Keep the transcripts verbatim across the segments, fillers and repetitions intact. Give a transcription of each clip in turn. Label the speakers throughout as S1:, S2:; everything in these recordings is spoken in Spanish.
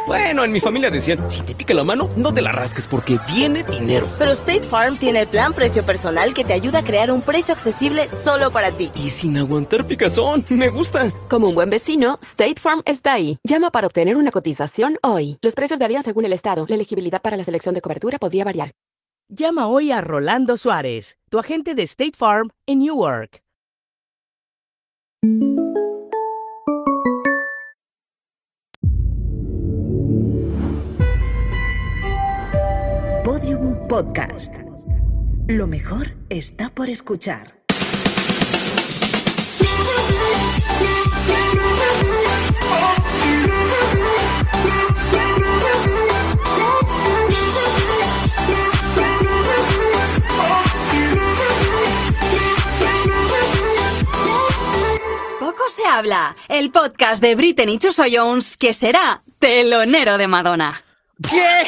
S1: Bueno, en mi familia decían, si te pica la mano, no te la rasques porque viene dinero.
S2: Pero State Farm tiene el plan precio personal que te ayuda a crear un precio accesible solo para ti.
S1: Y sin aguantar picazón, me gusta.
S3: Como un buen vecino, State Farm está ahí. Llama para obtener una cotización hoy. Los precios varían según el estado. La elegibilidad para la selección de cobertura podría variar.
S4: Llama hoy a Rolando Suárez, tu agente de State Farm en Newark.
S5: Podium Podcast. Lo mejor está por escuchar.
S6: Poco se habla, el podcast de Britney Chuso Jones, que será telonero de Madonna.
S7: ¿Qué?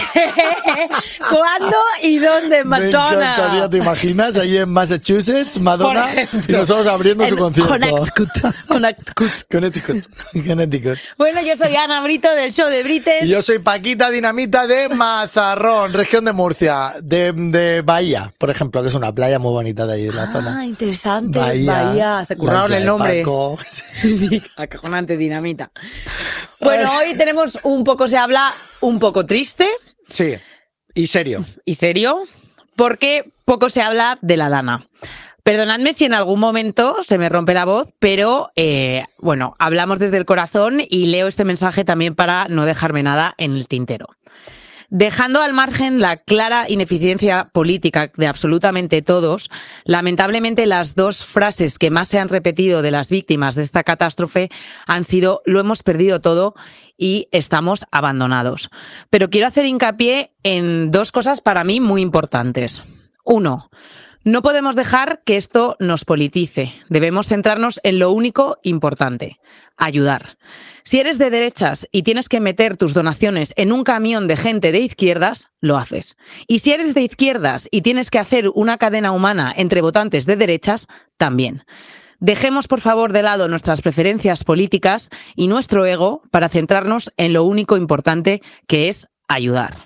S7: ¿Cuándo y dónde, Madonna?
S8: Me encantaría, ¿te imaginas? Ahí en Massachusetts, Madonna, y nosotros abriendo su concierto.
S7: Connecticut. Connecticut.
S8: Connecticut. Connecticut.
S7: Bueno, yo soy Ana Brito del show de Britney.
S8: Y yo soy Paquita Dinamita de Mazarrón, región de Murcia, de, de Bahía, por ejemplo, que es una playa muy bonita de ahí de la
S7: ah,
S8: zona.
S7: Ah, interesante.
S8: Bahía,
S7: Bahía. Se curraron el nombre.
S8: Paco.
S7: Sí, acojonante Dinamita. Bueno, hoy tenemos un poco se habla, un poco triste.
S8: Sí, y serio.
S7: ¿Y serio? Porque poco se habla de la lana. Perdonadme si en algún momento se me rompe la voz, pero eh, bueno, hablamos desde el corazón y leo este mensaje también para no dejarme nada en el tintero. Dejando al margen la clara ineficiencia política de absolutamente todos, lamentablemente las dos frases que más se han repetido de las víctimas de esta catástrofe han sido "lo hemos perdido todo" y "estamos abandonados". Pero quiero hacer hincapié en dos cosas para mí muy importantes. Uno, no podemos dejar que esto nos politice. Debemos centrarnos en lo único importante: ayudar. Si eres de derechas y tienes que meter tus donaciones en un camión de gente de izquierdas, lo haces. Y si eres de izquierdas y tienes que hacer una cadena humana entre votantes de derechas, también. Dejemos, por favor, de lado nuestras preferencias políticas y nuestro ego para centrarnos en lo único importante, que es ayudar.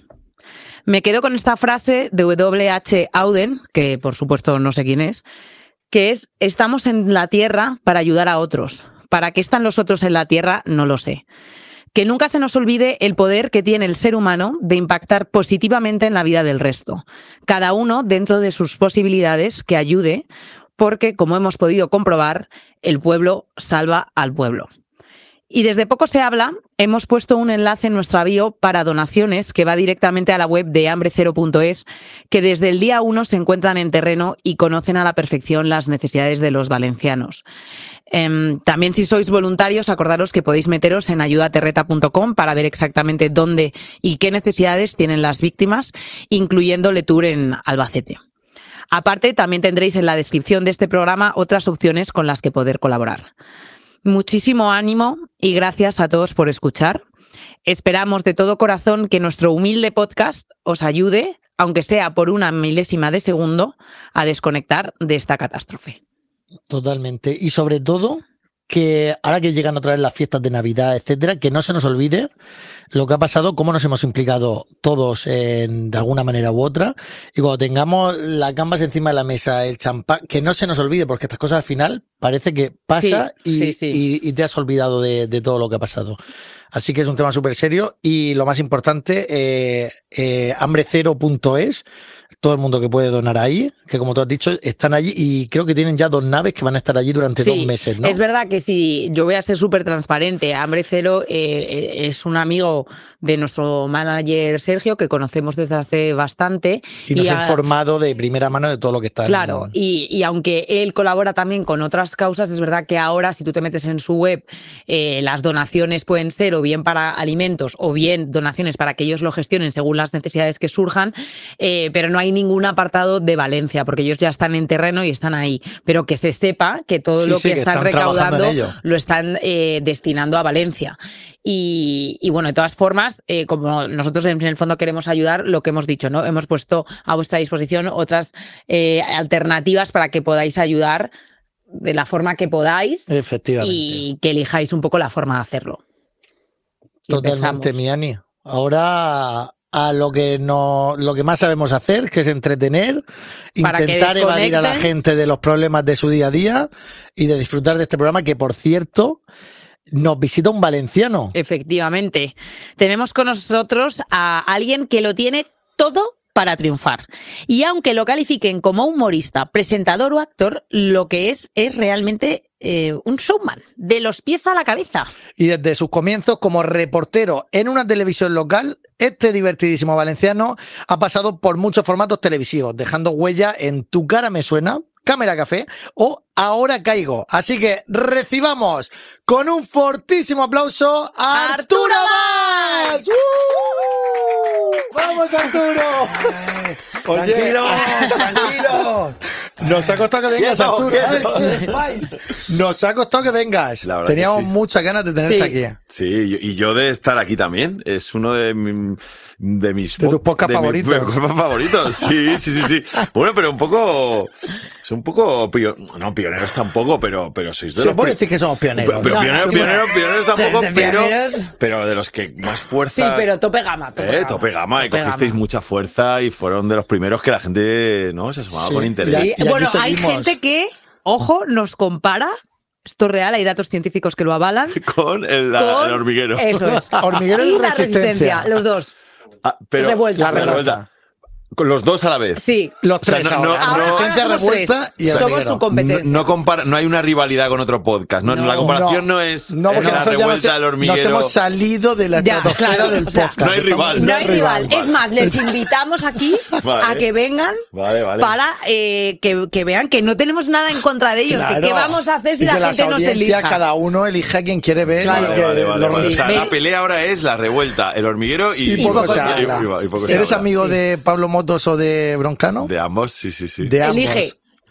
S7: Me quedo con esta frase de W H Auden, que por supuesto no sé quién es, que es: estamos en la tierra para ayudar a otros. ¿Para qué están los otros en la tierra? No lo sé. Que nunca se nos olvide el poder que tiene el ser humano de impactar positivamente en la vida del resto. Cada uno, dentro de sus posibilidades, que ayude, porque, como hemos podido comprobar, el pueblo salva al pueblo. Y desde Poco se habla, hemos puesto un enlace en nuestra bio para donaciones que va directamente a la web de hambre cero punto es, que desde el día uno se encuentran en terreno y conocen a la perfección las necesidades de los valencianos. Eh, también, si sois voluntarios, acordaros que podéis meteros en ayuda terreta punto com para ver exactamente dónde y qué necesidades tienen las víctimas, incluyendo Letour en Albacete. Aparte, también tendréis en la descripción de este programa otras opciones con las que poder colaborar. Muchísimo ánimo y gracias a todos por escuchar. Esperamos de todo corazón que nuestro humilde podcast os ayude, aunque sea por una milésima de segundo, a desconectar de esta catástrofe.
S8: Totalmente. Y sobre todo, que ahora que llegan otra vez las fiestas de Navidad, etcétera, que no se nos olvide lo que ha pasado, cómo nos hemos implicado todos en, de alguna manera u otra. Y cuando tengamos las gambas encima de la mesa, el champán, que no se nos olvide, porque estas cosas al final parece que pasa
S7: sí,
S8: y,
S7: sí, sí.
S8: Y, y te has olvidado de, de todo lo que ha pasado. Así que es un tema súper serio y lo más importante, eh, eh, hambre cero punto es, todo el mundo que puede donar ahí, que como tú has dicho, están allí y creo que tienen ya dos naves que van a estar allí durante
S7: sí,
S8: dos meses, ¿no?
S7: Es verdad que si yo voy a ser súper transparente, Hambre Cero eh, es un amigo de nuestro manager Sergio, que conocemos desde hace bastante.
S8: Y nos
S7: y
S8: ha informado de primera mano de todo lo que está.
S7: Claro,
S8: en...
S7: y, y aunque él colabora también con otras causas, es verdad que ahora, si tú te metes en su web, eh, las donaciones pueden ser o bien para alimentos o bien donaciones para que ellos lo gestionen según las necesidades que surjan, eh, pero no hay ningún apartado de Valencia, porque ellos ya están en terreno y están ahí. Pero que se sepa que todo
S8: sí,
S7: lo
S8: sí,
S7: que,
S8: que
S7: están,
S8: están
S7: recaudando lo están eh, destinando a Valencia. Y, y bueno, de todas formas, eh, como nosotros en el fondo queremos ayudar, lo que hemos dicho, ¿no? Hemos puesto a vuestra disposición otras eh, alternativas para que podáis ayudar de la forma que podáis.
S8: Efectivamente.
S7: Y que elijáis un poco la forma de hacerlo. Y
S8: totalmente,
S7: empezamos.
S8: mi Ani. Ahora a lo que no, lo que más sabemos hacer, que es entretener,
S7: Para que
S8: intentar evadir a la
S7: desconecten.
S8: gente de los problemas de su día a día y de disfrutar de este programa que, por cierto, nos visita un valenciano.
S7: Efectivamente. Tenemos con nosotros a alguien que lo tiene todo para triunfar. Y aunque lo califiquen como humorista, presentador o actor, lo que es es realmente eh, un showman, de los pies a la cabeza.
S8: Y desde sus comienzos como reportero en una televisión local, este divertidísimo valenciano ha pasado por muchos formatos televisivos, dejando huella en Tu cara me suena, Cámara Café o Ahora caigo. Así que recibamos con un fortísimo aplauso a Arturo Valls. ¡Uh! ¡Vamos, Arturo! Oye,
S1: Tranquilo, tranquilo.
S8: nos ha costado que vengas,
S1: Quieto,
S8: Arturo.
S1: quieto.
S8: Ay, Valls. Nos ha costado que vengas.
S9: La verdad que
S8: Teníamos
S9: sí.
S8: muchas ganas de tenerte
S7: Sí.
S8: aquí.
S9: Sí, y y yo de estar aquí también. Es uno de, mi- de mis...
S8: De tus podcasts
S9: de mis
S8: favoritos.
S9: podcasts favoritos, sí, sí, sí, sí. Bueno, pero un poco... Es un poco... pio- no, pioneros tampoco, pero, pero sois de
S8: Se
S9: los...
S8: puede
S9: pri-
S8: decir que somos pioneros.
S9: Pero
S7: No,
S9: pioneros,
S7: no,
S9: pioneros, pioneros tampoco,
S7: De
S9: pero,
S7: pioneros.
S9: pero de los que más
S7: Sí,
S9: fuerza...
S7: pero tope gama. Tope
S9: Eh,
S7: gama.
S9: tope gama, y
S7: Tope
S9: cogisteis
S7: gama.
S9: mucha fuerza y fueron de los primeros que la gente no se asomaba
S8: Sí.
S9: con interés.
S8: Ya-
S7: Sí,
S8: y aquí
S7: bueno, hay
S8: seguimos.
S7: gente que, ojo, nos compara. Esto es real, hay datos científicos que lo avalan.
S9: Con el, la-
S7: con-
S9: el hormiguero.
S7: Eso es.
S8: Hormiguero
S7: y
S8: y
S7: la
S8: resistencia.
S7: resistencia, los dos.
S9: Ah, pero
S7: Revuelta,
S8: La
S7: perdón.
S8: revuelta.
S9: Con los dos a la vez.
S7: Sí.
S8: Los
S9: O sea,
S8: tres
S9: no-
S8: ahora.
S9: no-
S7: Ahora,
S9: no-
S7: ahora
S8: Resistencia,
S7: somos
S8: revuelta
S7: tres.
S8: y el
S7: Somos
S8: hormiguero.
S7: su competencia.
S9: No, no, compara- no hay una rivalidad con otro podcast. No,
S7: No.
S9: la comparación no,
S8: No.
S9: es
S8: No, porque
S9: es la
S8: nosotros ya nos,
S9: revuelta del hormiguero.
S8: nos hemos salido de la
S7: Ya,
S8: estratosfera
S7: claro,
S8: del
S7: o sea,
S8: podcast.
S9: no hay rival.
S7: No hay rival.
S9: Vale.
S7: Es más, les invitamos aquí
S9: Vale.
S7: a que vengan
S9: Vale, vale.
S7: para eh, que, que vean que no tenemos nada en contra de ellos.
S8: Claro.
S7: Que, ¿qué vamos a hacer si
S8: Y
S7: la
S8: que
S7: gente
S8: las
S7: nos
S8: audiencias,
S7: elija?
S8: cada uno elija a quien quiere ver.
S7: Claro.
S8: y
S9: Vale,
S8: que
S9: vale, vale,
S8: lo
S9: vale. O sea,
S7: Ven.
S9: la pelea ahora es la revuelta, el hormiguero y,
S8: Y poco se
S9: y-
S8: habla.
S9: y- y poco se
S8: ¿Eres
S9: habla.
S8: amigo de Pablo Motos o de Broncano?
S9: De ambos, sí, sí, sí.
S8: De ambos.
S7: Elige.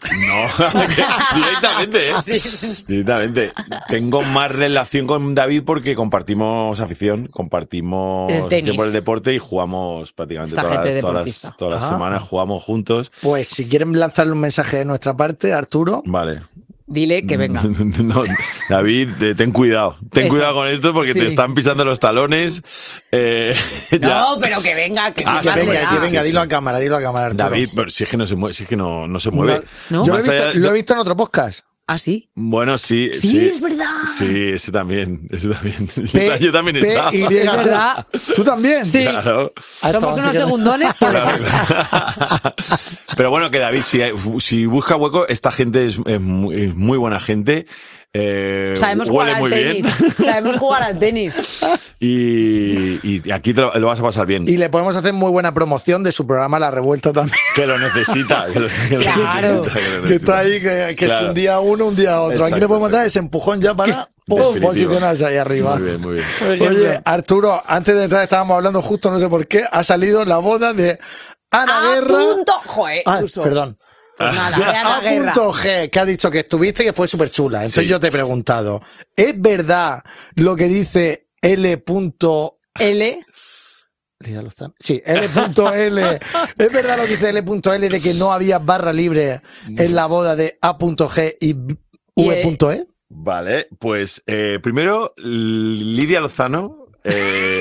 S9: No, directamente, ¿eh? Directamente. Tengo más relación con David porque compartimos afición, compartimos
S7: El tenis.
S9: tiempo del deporte y jugamos prácticamente
S7: Esta
S9: todas,
S7: gente
S9: todas
S7: deportista.
S9: las, todas las
S8: Ah.
S9: semanas, jugamos juntos.
S8: Pues si quieren lanzarle un mensaje de nuestra parte, Arturo.
S9: Vale.
S7: Dile que venga.
S9: No, David, eh, ten cuidado. Ten
S7: Eso.
S9: cuidado con esto porque
S7: Sí.
S9: te están pisando los talones. Eh, ya.
S7: No, pero que venga. Que,
S9: Ah,
S8: Que
S7: más
S9: sí,
S7: le
S8: venga,
S7: da.
S8: que venga,
S9: sí,
S8: dilo
S9: sí.
S8: a cámara, dilo a cámara, Arturo.
S9: David, pero si es que no se mueve, si es que no, no se mueve.
S7: No.
S8: Yo lo he,
S9: Más
S8: visto,
S9: allá-
S8: lo he visto en otro podcast.
S7: ¿Ah, sí?
S9: Bueno, sí.
S7: Sí,
S9: Sí,
S7: es verdad.
S9: Sí, ese también. Ese también.
S8: P-
S9: Yo también
S8: P-
S9: estaba.
S8: Y-
S7: Es verdad.
S8: ¿Tú también?
S7: Sí.
S9: Claro.
S8: Ah,
S7: Somos
S8: esto,
S7: unos
S8: que-
S7: segundones. pero-
S9: Pero bueno, que David, si, si busca hueco, esta gente es, es muy, es muy buena gente. Eh,
S7: Sabemos jugar
S9: huele
S7: al
S9: muy
S7: tenis.
S9: bien.
S7: Sabemos jugar al tenis.
S9: Y, y aquí te lo, lo vas a pasar bien.
S8: Y le podemos hacer muy buena promoción de su programa La Revuelta también.
S9: Que lo necesita. Que lo, que lo
S7: Claro.
S9: necesita, que lo
S8: Que
S9: necesita.
S8: está ahí, que, que es
S9: Claro.
S8: un día uno, un día otro. Aquí
S9: Exacto,
S8: le podemos dar
S9: exacto.
S8: ese empujón ya para pum,
S9: Definitivo.
S8: posicionarse ahí arriba.
S9: Muy bien, muy bien.
S8: Oye, Arturo, antes de entrar estábamos hablando justo, no sé por qué, ha salido la boda de Ana
S7: A
S8: Guerra.
S7: punto. Joder,
S8: Ah,
S7: Chuso.
S8: perdón.
S7: Pues nada, de Ana
S8: A
S7: Guerra.
S8: punto G, que ha dicho que estuviste y que fue súper chula. Entonces
S9: Sí.
S8: yo te he preguntado, ¿es verdad lo que dice L.
S7: L.
S8: Lidia Lozano? Sí, L. L. ¿Es verdad lo que dice L. L de que no había barra libre en la boda de A. G y
S7: Y,
S8: V. E?
S9: Vale, pues eh, primero, Lidia Lozano. eh,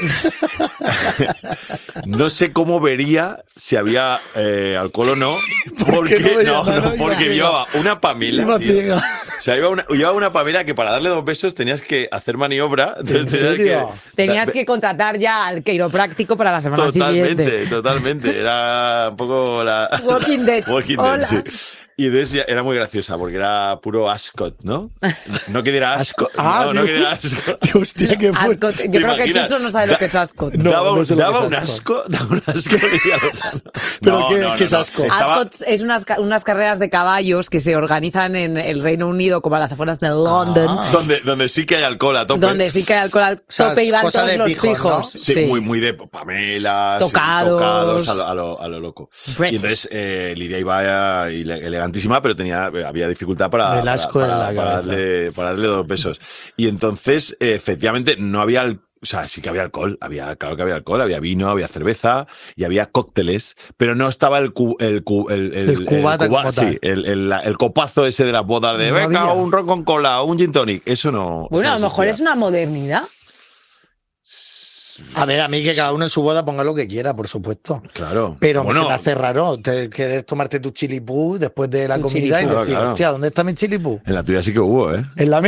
S9: no sé cómo vería si había eh, alcohol o no, porque,
S8: no veía
S9: no,
S8: nada?
S9: no,
S8: Iba
S9: porque
S8: ciega.
S9: llevaba una Pamela.
S8: Iba
S9: tío.
S8: ciega.
S9: O sea, llevaba una, llevaba una Pamela que para darle dos besos tenías que hacer maniobra. entonces tenías
S8: serio?
S7: Tenías
S9: da-
S7: que contratar ya al quiropráctico para la semana
S9: Totalmente,
S7: siguiente.
S9: totalmente. Era un poco la.
S7: Walking Dead.
S9: Walking
S7: Hola.
S9: Dead, sí. Y entonces ya era muy graciosa porque era puro ascot, ¿no? No que diera asco.
S8: Ascot. Ah,
S9: no, no
S8: Dios.
S9: que diera asco.
S8: Hostia, qué fuerte.
S7: Ascot. Yo
S9: ¿Te
S7: creo que
S9: imaginas?
S7: Chuso no sabe lo que es ascot.
S8: No,
S9: daba
S8: no
S9: un,
S8: sé lo que
S9: daba
S8: es
S9: un
S8: asco.
S9: asco, daba un asco. Lidia Lozano.
S8: ¿Pero
S9: No,
S8: qué-
S9: no,
S8: qué
S9: no,
S8: es
S9: no.
S8: asco?
S9: Estaba-
S7: Ascot es unas, ca- unas carreras de caballos que se organizan en el Reino Unido, como a las afueras de London,
S8: Ah.
S9: donde, donde sí que hay alcohol a tope.
S7: donde sí que hay alcohol al
S8: sea,
S7: tope y van
S8: cosa
S7: todos
S8: de
S7: los
S8: pijos,
S7: pijos.
S8: ¿no?
S9: Sí, Muy, muy de Pamela,
S7: Tocados.
S9: tocados a lo, a lo, a lo loco.
S7: British.
S9: Y entonces eh, Lidia iba ele- elegantísima, pero tenía había dificultad para,
S8: Del asco
S9: para,
S8: en la
S9: para- para
S8: cabeza.
S9: darle, para darle dos besos. Y entonces, eh, efectivamente, no había... al- O sea, sí que había alcohol, había, claro que había alcohol, había vino, había cerveza y había cócteles, pero no estaba el cu- el, cu- el, el,
S8: El cubata como
S9: sí,
S8: tal.
S9: el, el, el copazo ese de las bodas de
S8: No
S9: beca,
S8: había.
S9: un ron con cola, un gin tonic, eso no.
S7: Bueno,
S9: eso
S7: a
S9: no
S7: lo mejor
S9: existía.
S7: es una modernidad.
S9: pues...
S8: A ver, a mí que cada uno en su boda ponga lo que quiera, por supuesto.
S9: Claro.
S8: Pero
S9: bueno,
S8: se me hace raro. Te quieres tomarte tu chilipú después de la
S7: Tu
S8: comida y
S7: chilipú.
S8: decir,
S9: Claro.
S8: hostia, ¿dónde está mi chilipú?
S9: en la tuya sí que hubo, ¿eh?
S8: En la mía.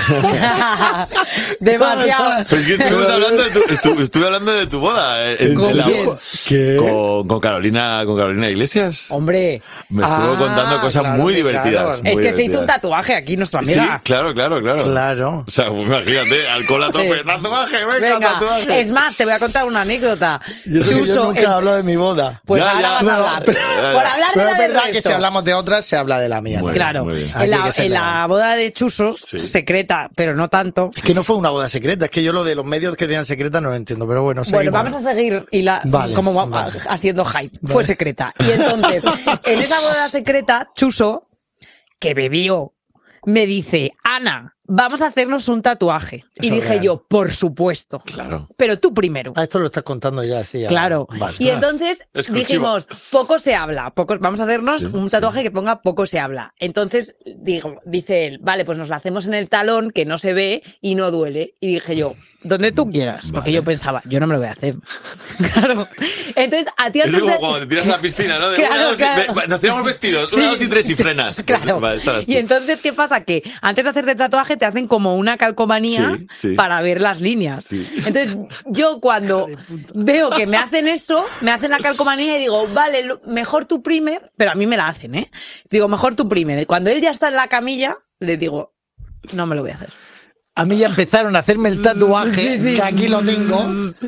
S7: Demasiado.
S9: Pero es que estuvimos hablando de tu, estu- estuve hablando de tu boda. eh, en-
S7: ¿Con
S9: en la-
S7: quién?
S8: ¿Qué?
S9: Con, con Carolina, con Carolina Iglesias.
S7: Hombre,
S9: Me estuvo
S8: Ah,
S9: contando cosas
S8: claro,
S9: muy
S8: que
S9: divertidas.
S8: claro.
S9: muy
S7: es que se hizo un
S9: divertidas.
S7: tatuaje aquí, nuestra
S9: Sí,
S7: amiga.
S9: claro, claro, claro.
S8: Claro.
S9: O sea, pues imagínate, alcohol a tope,
S7: Sí.
S9: tatuaje, venga,
S7: Venga,
S9: tatuaje.
S7: es más, te voy a contar una anécdota.
S8: Yo, sé que yo
S7: Chuso,
S8: nunca
S7: el-
S8: hablo de mi boda.
S7: Pues
S9: Ya,
S7: ahora
S9: ya.
S7: vas
S8: No,
S7: a hablar.
S8: pero-
S7: Por hablar de
S8: Pero
S7: la
S8: es
S7: del
S8: verdad que
S7: resto.
S8: si hablamos de otras, se habla de la mía.
S9: Muy
S8: tío.
S7: Claro,
S9: Muy bien.
S8: Hay
S7: en
S8: que
S7: la,
S8: ser
S7: en
S8: legal.
S7: la boda de Chuso,
S9: Sí.
S7: secreta, pero no tanto.
S8: Es que no fue una boda secreta, es que yo lo de los medios que tenían secreta no lo entiendo, pero bueno,
S7: Bueno,
S8: seguimos.
S7: vamos a seguir y la,
S8: Vale,
S7: como va-
S8: vale.
S7: haciendo hype. Fue secreta. Y entonces, en esa boda secreta, Chuso, que bebió, me dice, Ana, vamos a hacernos un tatuaje. Y
S8: Eso es
S7: dije
S8: real.
S7: yo, por supuesto.
S9: Claro.
S7: Pero tú primero.
S8: Ah, esto lo estás contando ya, sí. ahora.
S7: Claro.
S8: Vale.
S7: Y entonces
S9: Exclusivo.
S7: dijimos, poco se habla, poco, vamos a hacernos
S9: Sí,
S7: un tatuaje que ponga poco se habla. Entonces digo, dice él, vale, pues nos lo hacemos en el talón, que no se ve y no duele. Y dije yo, donde tú quieras, porque
S9: Vale.
S7: yo pensaba, yo no me lo voy a hacer. Claro. Entonces, a ti
S9: Es
S7: antes
S9: como
S7: de...
S9: cuando te tiras a la piscina, ¿no? De
S7: Claro,
S9: una, dos y-
S7: claro.
S9: ve- nos tiramos vestidos,
S7: Sí.
S9: una, dos y tres y frenas.
S7: Claro.
S9: Vale, estarás tú.
S7: Y entonces, ¿qué pasa? Que antes de hacerte el tatuaje te hacen como una calcomanía
S9: Sí, sí.
S7: para ver las líneas.
S9: Sí.
S7: Entonces, yo cuando veo que me hacen eso, me hacen la calcomanía y digo, vale, lo- mejor tu primer, pero a mí me la hacen, ¿eh? Digo, mejor tu primer. Y cuando él ya está en la camilla, le digo, no me lo voy a hacer.
S8: A mí ya empezaron a hacerme el tatuaje,
S7: Sí, sí.
S8: que aquí lo tengo,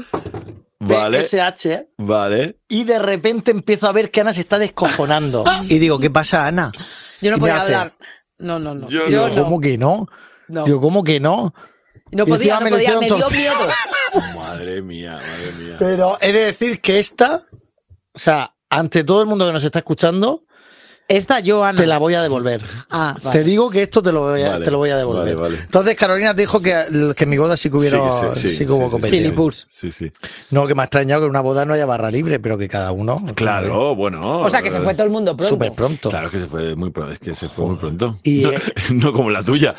S9: Vale,
S8: P S H,
S9: vale.
S8: y de repente empiezo a ver que Ana se está descojonando. Y digo, ¿qué pasa, Ana?
S7: Yo no
S8: Y me
S7: podía
S8: hace,
S7: hablar. No, no, no.
S9: Yo
S7: Yo
S9: no.
S7: no.
S8: ¿Cómo que no?
S7: No.
S8: Digo, ¿cómo que no?
S7: No
S8: Y
S7: podía,
S8: encima
S7: no
S8: me lo
S7: podía, me
S8: hicieron
S7: dio
S8: todo-
S7: miedo.
S9: Madre mía, madre mía.
S8: Pero he de decir que esta, o sea, ante todo el mundo que nos está escuchando,
S7: Esta yo, Ana.
S8: te la voy a devolver.
S7: Ah, vale.
S8: Te digo que esto te lo voy a,
S9: Vale,
S8: te lo voy a devolver.
S9: vale, vale.
S8: Entonces, Carolina te dijo que, que en mi boda sí que hubiera,
S9: Sí,
S8: sí, que hubo competencia.
S7: Chilipús.
S9: Sí, sí.
S8: No, que me ha extrañado que en una boda no haya barra libre, pero que cada uno.
S9: Claro, bueno.
S7: O sea, que se fue todo el mundo pronto.
S8: Súper pronto.
S9: Claro que se fue muy pronto. Es que se fue muy pronto.
S8: Y,
S9: no,
S8: eh,
S9: no como la tuya.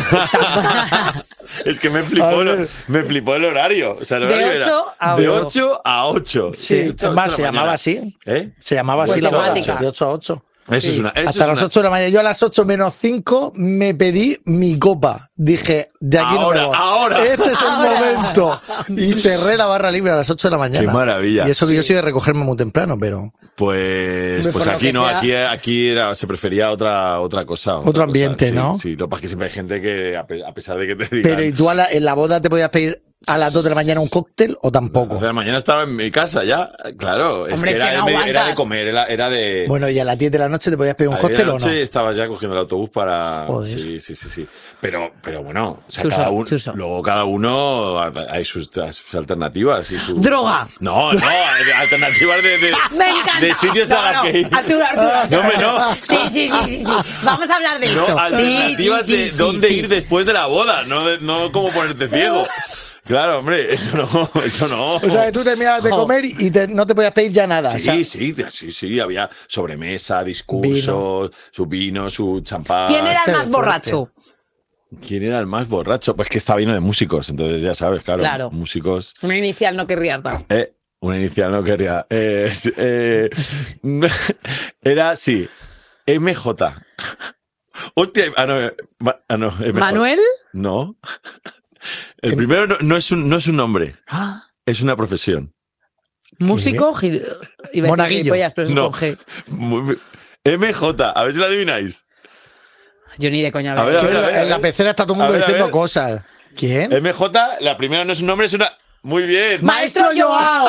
S9: Es que me flipó,
S8: A
S9: el-
S8: ver.
S9: me flipó el horario. O sea, el
S7: De
S9: horario era
S7: ocho a
S9: de
S7: ocho.
S9: ocho a ocho.
S8: Sí,
S9: De ocho a
S8: es
S9: ocho
S8: más,
S9: de
S8: se
S9: la
S8: llamaba
S9: mañana.
S8: así.
S9: ¿Eh?
S8: Se llamaba
S7: Pues
S8: así la boda,
S7: temática.
S8: de ocho a ocho.
S9: Eso es una. Eso
S8: Hasta
S9: es
S8: las
S9: una-
S8: ocho de la mañana. Yo a las ocho menos cinco me pedí mi copa. Dije, de aquí
S9: Ahora,
S8: no me voy.
S9: ahora.
S8: Este es el momento. Y cerré la barra libre a las ocho de la mañana.
S9: Qué maravilla.
S8: Y eso que yo soy de recogerme muy temprano, pero
S9: Pues,
S7: Hombre,
S9: pues
S7: por lo
S9: aquí
S7: que
S9: no,
S7: sea.
S9: aquí, aquí era, se prefería otra, otra cosa. otra
S8: Otro
S9: cosa.
S8: ambiente,
S9: Sí,
S8: ¿no?
S9: Sí, lo que pasa es que siempre hay gente que, a pe- a pesar de que te digan.
S8: Pero ¿y tú a la- en la boda te podías pedir a las dos de la mañana un cóctel o tampoco?
S9: De la mañana estaba en mi casa ya, claro. Es
S7: Hombre,
S9: que,
S7: es
S9: era,
S7: que no
S9: de, era de
S7: aguantas.
S9: comer, era, era de.
S8: Bueno, ¿y a las diez de la noche te podías pedir un
S9: a las diez de
S8: cóctel
S9: la
S8: o no?
S9: noche estabas ya cogiendo el autobús para.
S8: Joder.
S9: Sí, sí, sí, sí. Pero, pero bueno, o sea,
S7: Chuso,
S9: cada uno,
S7: chuso.
S9: luego cada uno hay sus, sus alternativas. Y su-
S7: ¡Droga!
S9: No, no, alternativas de, de,
S7: ¡Me encanta!
S9: de sitios
S7: No,
S9: a
S7: no,
S9: los que ir.
S7: Arturo, Arturo.
S9: No, hombre, no.
S7: Sí, sí, sí, sí, sí. Vamos a hablar de
S9: No,
S7: esto.
S9: alternativas
S7: Sí, sí,
S9: de
S7: sí,
S9: dónde
S7: sí.
S9: ir después de la boda, no, de- no cómo ponerte ciego. Claro, hombre, eso no, eso no.
S8: O sea, que tú terminabas de
S7: Jo.
S8: comer y te- no te podías pedir ya nada.
S9: Sí,
S8: o sea,
S9: sí, sí, sí, había sobremesa, discursos, su vino, su champán.
S7: ¿Quién era el
S8: Qué
S7: más
S8: fuerte.
S7: borracho?
S9: ¿Quién era el más borracho? Pues que estaba lleno de músicos, entonces ya sabes, claro.
S7: Claro.
S9: Músicos.
S7: Una inicial no querrías dar.
S9: Eh, una inicial no quería. Eh, sí, eh, era, sí, M J. Hostia, ah, no, eh, ma- ah, no, M J.
S7: ¿Manuel?
S9: No. El primero no, no es un, no es un nombre,
S7: Ah,
S9: es una profesión.
S7: músico. Gil... iba a decir
S8: Monaguillo.
S7: gilipollas, pero es
S9: No.
S7: con G.
S9: Muy- M J, a ver si lo adivináis.
S7: Yo ni de coña.
S9: A ver, a
S8: que
S9: ver, a ver, a
S8: en la
S9: ver.
S8: pecera está todo el
S9: A
S8: mundo
S9: ver, a
S8: diciendo
S9: ver.
S8: cosas. ¿Quién?
S9: M J, la primera no es un nombre, es una. Muy bien.
S7: ¡Maestro Joao!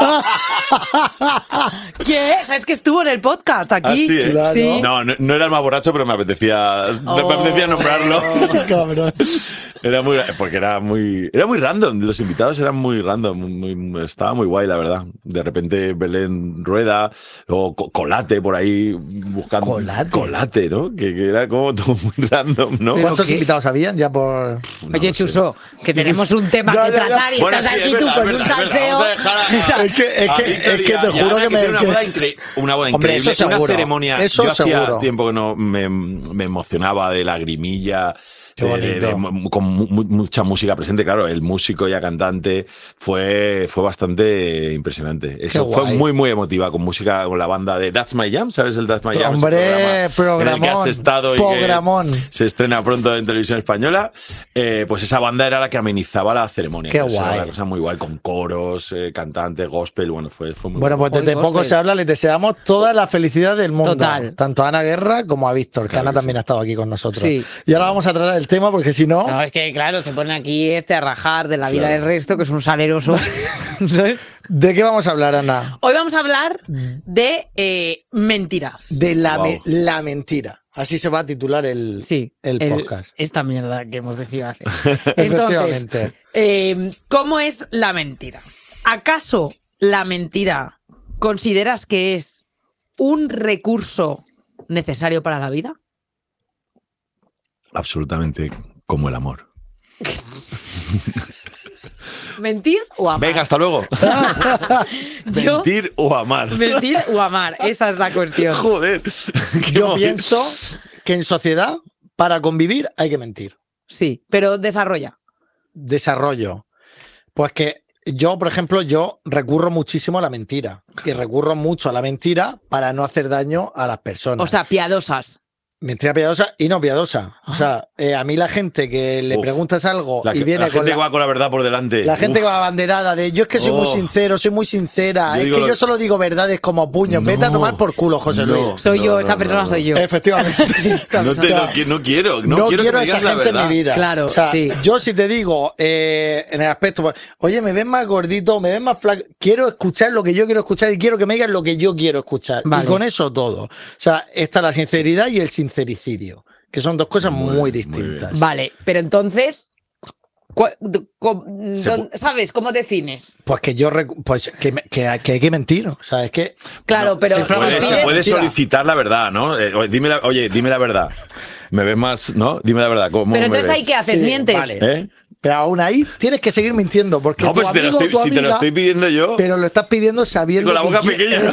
S7: ¿Qué? ¿Sabes que estuvo en el podcast aquí?
S9: Ah, sí, ¿eh?
S8: Claro.
S7: Sí.
S9: No, no, no era el más borracho, pero me apetecía, me
S7: Oh.
S9: apetecía nombrarlo.
S8: Cabrón.
S9: Era muy, porque era muy, era muy random. Los invitados eran muy random. Muy, muy- estaba muy guay, la verdad. De repente Belén Rueda, o Co- Colate por ahí buscando.
S8: Colate.
S9: Colate, ¿no? Que, que era como todo muy random, ¿no?
S8: ¿Cuántos
S7: qué?
S8: invitados habían ya por...?
S9: No
S7: Oye,
S9: lo sé.
S7: Chuso, que tenemos un tema
S8: Ya,
S7: que
S8: ya, ya.
S7: tratar y
S9: Bueno,
S7: estás
S9: sí,
S7: aquí
S9: es
S7: tú
S9: verdad,
S7: con
S9: es
S7: un
S9: verdad, es verdad.
S7: salseo.
S9: Vamos a dejar a-
S8: Es que- es
S9: a
S8: que-
S9: Víctor
S8: es que
S9: y a-
S8: te
S9: y a
S8: juro
S9: Ana,
S8: que me-
S9: tiene
S8: que-
S9: Una boda, incre- una boda
S8: Hombre,
S9: increíble.
S8: eso
S9: Una
S8: seguro.
S9: ceremonia.
S8: Eso
S9: Yo hacía
S8: seguro.
S9: tiempo que no me, me emocionaba de lagrimilla.
S8: Qué bonito.
S9: de- de- con mu- mu- mucha música presente, claro, el músico ya cantante fue, fue bastante impresionante. Eso
S8: Qué
S9: fue
S8: guay.
S9: muy, muy emotiva, con música, con la banda de That's My Jam, ¿sabes el That's My Jam? Ese
S8: Hombre,
S9: programa en el que
S8: programón.
S9: has estado y que
S8: Programón.
S9: se estrena pronto en televisión española. Eh, pues esa banda era la que amenizaba la ceremonia.
S8: Qué
S9: Eso era
S8: guay.
S9: una cosa muy guay, con coros, eh, cantantes, gospel, bueno, fue, fue muy
S8: Bueno, pues
S7: Hoy
S8: desde poco
S7: gospel.
S8: se habla, les deseamos toda la felicidad del mundo.
S7: Total.
S8: Tanto a Ana Guerra como a Víctor, que
S9: Claro
S8: Ana
S9: que
S8: también
S9: sí.
S8: ha estado aquí con nosotros.
S7: Sí.
S8: Y ahora vamos a tratar el tema porque si no,
S7: No, es que claro, se pone aquí este a rajar de la vida
S9: Claro.
S7: del resto, que es un saleroso. ¿Sabes?
S8: ¿de qué vamos a hablar, Ana?
S7: Hoy vamos a hablar de eh, mentiras.
S8: De la,
S9: Wow.
S8: me- la mentira. Así se va a titular el,
S7: Sí,
S8: el podcast.
S7: Esta mierda que hemos decidido hacer.
S8: Efectivamente.
S7: Entonces, eh, ¿cómo es la mentira? ¿Acaso la mentira consideras que es un recurso necesario para la vida?
S9: absolutamente como el amor.
S7: ¿Mentir o amar?
S9: Venga, hasta luego.
S7: Yo-
S9: Mentir o amar.
S7: ¿Mentir o amar? Esa es la cuestión.
S9: Joder. Qué
S8: Yo
S9: momento.
S8: pienso que en sociedad, para convivir, hay que mentir.
S7: Sí, pero desarrolla.
S8: Desarrollo. Pues que yo, por ejemplo, yo recurro muchísimo a la mentira. Y recurro mucho a la mentira para no hacer daño a las personas.
S7: O sea, piadosas.
S8: Mentira piadosa y no piadosa. O sea, eh, a mí la gente que le
S9: Uf.
S8: preguntas algo
S9: La,
S8: y viene
S9: la
S8: con
S9: gente
S8: la,
S9: que va con la verdad por delante.
S8: la gente
S9: Uf.
S8: que va abanderada de yo es que soy muy
S9: Oh.
S8: sincero, soy muy sincera,
S9: Yo
S8: es
S9: digo
S8: que
S9: lo-
S8: yo solo digo verdades como puños. Vete a
S9: No.
S8: tomar por culo, José
S9: No.
S8: Luis.
S7: Soy
S9: No,
S7: yo,
S9: no,
S7: esa
S9: no,
S7: persona
S9: no.
S7: soy yo.
S8: Efectivamente.
S9: No, te, no, qui- no quiero, no,
S8: No,
S9: quiero,
S8: quiero
S9: que
S8: a
S9: me
S8: esa
S9: digas la
S8: gente en
S9: verdad.
S8: mi vida.
S7: Claro,
S8: o sea,
S7: sí.
S8: yo si te digo eh, en el aspecto, pues, oye, me ves más gordito, me ves más flaco, quiero escuchar lo que yo quiero escuchar y quiero que me digas lo que yo quiero escuchar.
S7: Vale.
S8: Y con eso todo. O sea, está la sinceridad y el sincericidio, que son dos cosas muy,
S9: Muy-
S8: distintas.
S9: muy
S7: Vale, pero entonces, cua- d- com-
S9: Se
S7: don-
S9: pu-
S7: ¿sabes cómo defines?
S8: Pues que yo, recu- pues que, me- que, hay- que hay que mentir. O sea, es que
S7: Claro,
S9: No,
S7: pero
S8: se
S7: si
S8: puede-
S9: Puede,
S8: se
S7: pides-
S9: puede
S8: mentira.
S9: solicitar la verdad, ¿no? Eh, oye, dime la, oye, dime la verdad. Me ves más, ¿no? Dime la verdad. ¿Cómo
S7: pero
S9: me
S7: entonces
S9: ves?
S7: ahí qué haces,
S8: Sí,
S7: mientes.
S8: vale.
S9: ¿Eh?
S8: pero aún ahí tienes que seguir mintiendo porque
S9: No,
S8: tu
S9: pues si te lo
S8: amigo,
S9: estoy,
S8: tu
S9: si te lo
S8: amiga-
S9: estoy pidiendo yo.
S8: pero lo estás pidiendo sabiendo
S9: Con la
S8: que
S9: boca
S8: qui-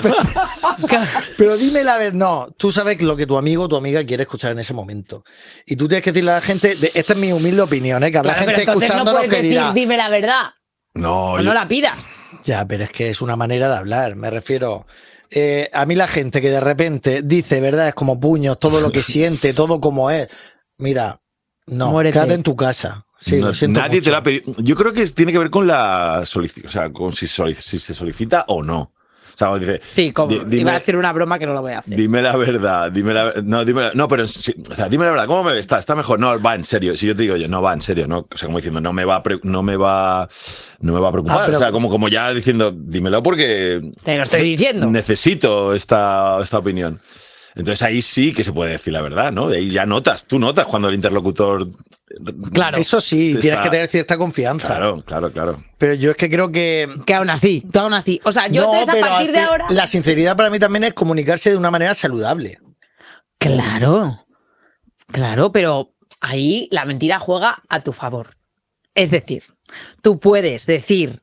S9: pequeña.
S8: Pero dime la verdad, no, tú sabes lo que tu amigo o tu amiga quiere escuchar en ese momento. Y tú tienes que decirle a la gente, de- esta es mi humilde opinión, ¿eh? Que habrá
S7: Claro, pero
S8: gente
S7: entonces no
S8: escuchándonos
S7: puedes
S8: que
S7: decir,
S8: dirá,
S7: dime la verdad,
S9: No,
S7: o
S9: yo-
S7: no la pidas.
S8: ya, pero es que es una manera de hablar, me refiero. Eh, a mí la gente que de repente dice verdades como puños, todo lo que siente, todo como es, mira, no,
S7: Muérete.
S8: quédate en tu casa. Sí,
S9: no-
S8: lo siento
S9: nadie te
S8: mucho.
S9: la ha pedido. Yo creo que tiene que ver con la solicitud, o sea, con si, solic- si se solicita o no. O sea, cuando dice,
S7: Sí, como
S9: di- dime-
S7: iba a decir una broma que no la voy a hacer.
S9: Dime la verdad, dime la no, dime la- no, pero sí, o sea, dime la verdad, ¿cómo me ves? Está, está mejor, no, va en serio. Si yo te digo yo, no va en serio, no, o sea, como diciendo, no me va a pre- no me va no me va a preocupar,
S8: Ah, pero-
S9: o sea, como como ya diciendo, dímelo porque
S7: Te lo estoy diciendo.
S9: necesito esta esta opinión. Entonces ahí sí que se puede decir la verdad, ¿no? De ahí ya notas, tú notas cuando el interlocutor
S7: Claro.
S8: Eso sí,
S9: Está-
S8: tienes que tener cierta confianza.
S9: Claro, claro, claro.
S8: Pero yo es que creo que
S7: Que aún así, tú aún así. O sea, yo
S8: no,
S7: entonces a
S8: pero
S7: partir de
S8: hace-
S7: ahora.
S8: la sinceridad para mí también es comunicarse de una manera saludable.
S7: Claro, claro, pero ahí la mentira juega a tu favor. Es decir, tú puedes decir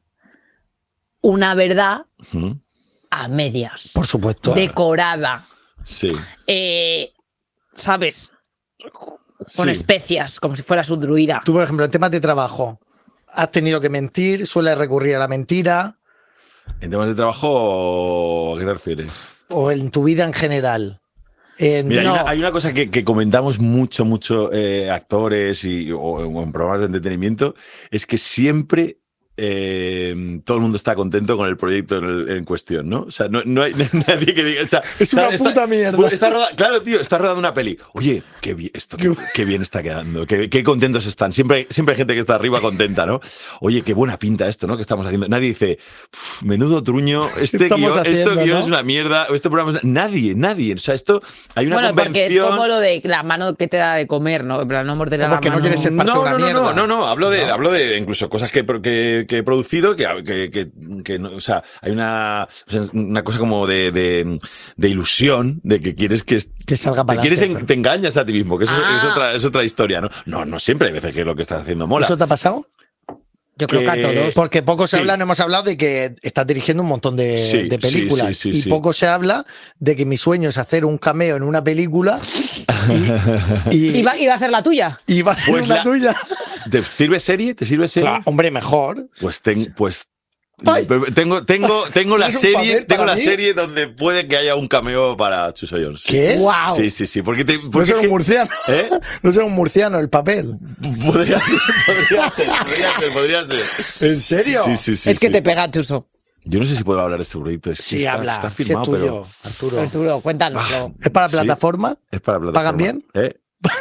S7: una verdad
S9: Ujú.
S7: a medias,
S8: Por supuesto.
S7: decorada,
S9: Sí.
S7: eh, ¿sabes? Con
S9: Sí.
S7: especias, como si fueras un druida.
S8: Tú, por ejemplo, en temas de trabajo, has tenido que mentir, sueles recurrir a la mentira,
S9: En temas de trabajo, ¿a qué te refieres?
S8: o en tu vida en general. En-
S9: Mira,
S7: No.
S9: hay, una, hay una cosa que, que comentamos mucho, mucho eh, actores y, o, o en programas de entretenimiento, es que siempre eh, todo el mundo está contento con el proyecto en, el- en cuestión, ¿no? O sea, no, no hay nadie que diga... o sea,
S8: Es una
S9: está-
S8: puta
S9: está-
S8: mierda.
S9: está roda- claro, tío, está rodando una peli. Oye, qué bien, esto, qué, qué bien está quedando, qué, qué contentos están. Siempre hay, siempre hay gente que está arriba contenta, ¿no? Oye, qué buena pinta esto, ¿no? Que estamos haciendo. Nadie dice, "Uf, menudo truño, este
S8: Estamos
S9: guión,
S8: haciendo,
S9: esto guión
S8: ¿no?
S9: es una mierda, o este programa es una-". Nadie, nadie. O sea, esto... Hay una
S7: Bueno, porque es
S9: convención...
S7: como lo de la mano que te da de comer, ¿no? En plan, no morderle
S8: O
S7: la
S8: porque no
S7: mano.
S8: quieres ser parte de
S9: No,
S8: una
S9: no, no,
S8: mierda.
S9: no, no, no, hablo de,
S8: No.
S9: hablo de incluso cosas que, que, que he producido, que, que, que, que no, o sea, hay una, o sea, una cosa como de, de, de ilusión, de que quieres que,
S8: Que salga
S9: te
S8: para
S9: quieres,
S8: adelante,
S9: en- te engañas a ti mismo, que eso
S7: Ah.
S9: es, otra, es otra historia, ¿no? No, no siempre, hay veces que lo que estás haciendo mola.
S8: ¿Eso te ha pasado?
S7: Yo creo que a todos.
S8: Porque poco se
S9: Sí.
S8: habla, no hemos hablado de que estás dirigiendo un montón de,
S9: Sí,
S8: de películas.
S9: sí, sí,
S8: y
S9: sí, sí.
S8: poco se habla de que mi sueño es hacer un cameo en una película y, y,
S7: ¿Y va, y va a ser la tuya?
S8: y va a ser
S9: Pues
S8: una
S9: la-
S8: tuya.
S9: ¿Te sirve serie? ¿Te sirve serie?
S8: Claro, hombre, mejor.
S9: Pues, ten- pues
S8: Ay.
S9: tengo, tengo, tengo la
S8: ¿Es un
S9: serie,
S8: papel
S9: tengo
S8: para
S9: la
S8: mí?
S9: serie donde puede que haya un cameo para Chuso Jones. Sí.
S8: ¿Qué?
S7: ¡Guau!
S9: Sí, sí, sí. Porque te,
S8: No
S9: porque
S8: será
S9: es
S8: un
S9: que-
S8: murciano.
S9: ¿Eh?
S8: No será un murciano el papel.
S9: Podría ser, podría ser, podría ser, podría ser.
S8: ¿En serio?
S9: Sí, sí, sí.
S7: es que
S9: sí.
S7: te pega, Chuso.
S9: Yo no sé si puedo hablar de este proyecto. Es que
S8: Sí,
S9: está,
S8: habla.
S9: está
S8: Si es
S9: firmado,
S8: tuyo,
S9: pero
S8: Arturo.
S7: Arturo, cuéntanoslo.
S8: ¿Es para
S9: Sí.
S8: plataforma?
S9: es para plataforma.
S8: ¿Pagan bien?
S9: ¿Eh?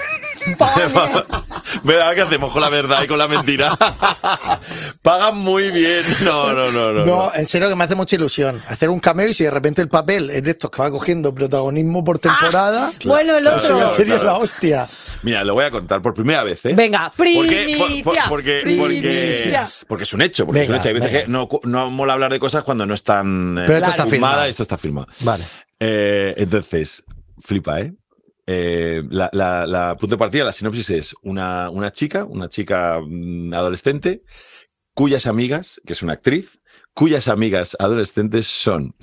S9: Verá, ¿qué hacemos con la verdad y con la mentira? Pagan muy bien. No, no, no, no.
S8: No,
S9: no.
S8: en serio que me hace mucha ilusión hacer un cameo y si de repente el papel es de estos que va cogiendo protagonismo por temporada,
S7: Bueno, el
S9: Claro,
S7: otro.
S9: claro.
S8: sería la hostia.
S9: Mira, lo voy a contar por primera vez, ¿eh?
S7: Venga,
S9: Porque,
S7: primicia.
S9: por- por- porque, porque,
S7: primicia.
S9: porque es un hecho, porque es un
S8: Venga,
S9: hecho. Hay veces
S8: venga.
S9: que no, no mola hablar de cosas cuando no están eh,
S8: Pero esto está
S9: filmadas
S8: firmado.
S9: y esto está filmado.
S8: Vale.
S9: Eh, entonces, flipa, ¿eh? Eh, la, la- la punto de partida, la sinopsis es una, una chica, una chica mm, adolescente, cuyas amigas, que es una actriz, cuyas amigas adolescentes son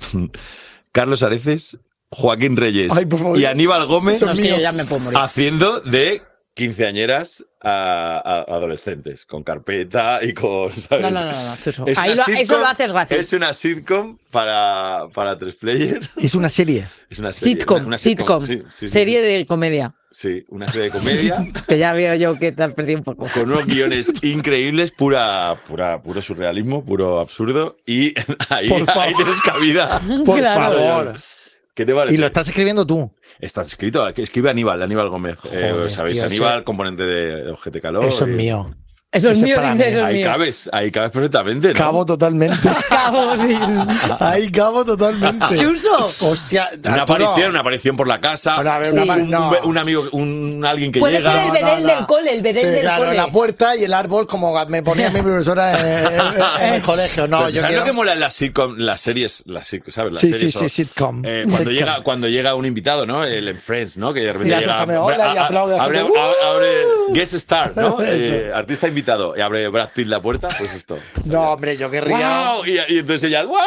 S9: Carlos Areces, Joaquín Reyes
S8: Ay, por favor.
S9: y Aníbal Gómez
S8: Eso
S7: No, es que yo ya me puedo morir.
S9: haciendo de quinceañeras a, a- adolescentes, con carpeta y con... ¿sabes?
S7: No, no, no, no, Chuso.
S9: Es
S7: Ahí
S9: una
S7: lo- eso
S9: sitcom-
S7: lo haces gratis.
S9: Es una sitcom para, para tres player.
S8: Es una serie.
S9: Es una serie,
S7: Sitcom,
S9: una- una
S7: sitcom.
S9: sí, sí, sí,
S7: serie
S9: sí.
S7: de comedia.
S9: Sí, una serie de comedia
S7: Que ya veo yo que te has perdido un poco.
S9: con unos guiones increíbles, pura, pura, puro surrealismo, puro absurdo. Y ahí,
S8: Por
S9: ahí
S8: favor.
S9: tienes cabida.
S8: Por
S7: Claro.
S8: favor.
S9: ¿Qué te parece?
S8: Y lo estás escribiendo tú.
S9: Está escrito, que escribe Aníbal, Aníbal Gómez. Eh,
S8: Joder,
S9: ¿Sabéis?
S8: tío,
S9: Aníbal,
S8: ese-
S9: componente de, de Ojete Calor.
S8: Eso es
S9: y-
S8: mío.
S7: Eso es
S8: Ese
S7: mío,
S8: para
S7: dice,
S8: mí.
S7: eso es
S9: Ahí
S7: mío.
S9: cabes, ahí cabes perfectamente, ¿no?
S8: Cabo totalmente.
S7: Cabo, sí.
S8: Ahí cabo totalmente.
S7: Chuso.
S8: Hostia,
S9: Una
S8: Arturo.
S9: aparición, una aparición por la casa.
S8: Bueno, a ver,
S7: Sí.
S8: una
S9: un,
S8: no.
S9: un, un amigo, un alguien que
S7: Puede
S9: llega.
S7: ser el bedel del cole, el bedel
S8: Sí,
S7: del
S8: claro,
S7: cole.
S8: la puerta y el árbol como me ponía mi profesora en, en- en el colegio. No,
S9: Pero
S8: yo
S9: ¿sabes
S8: quiero...
S9: lo que mola en las sitcom, las series, las sitcom, ¿sabes? Las
S8: Sí,
S9: series
S8: sí,
S9: son-
S8: sí, sitcom.
S9: eh, cuando,
S8: Sitcom.
S9: llega, cuando llega un invitado, ¿no? El en Friends, ¿no? Que de repente
S8: Sí, hace
S9: llega.
S8: un cameo, hola, y
S9: a- a-
S8: aplaude, la
S9: abre,
S8: gente,
S9: abre,
S8: ¡uh!
S9: abre guest star, ¿no?
S8: Eso.
S9: Eh, artista invitado. Y abre Brad Pitt la puerta, pues esto.
S8: No, hombre, yo querría...
S9: ¡Wow! Y, y entonces ella, ¡wow!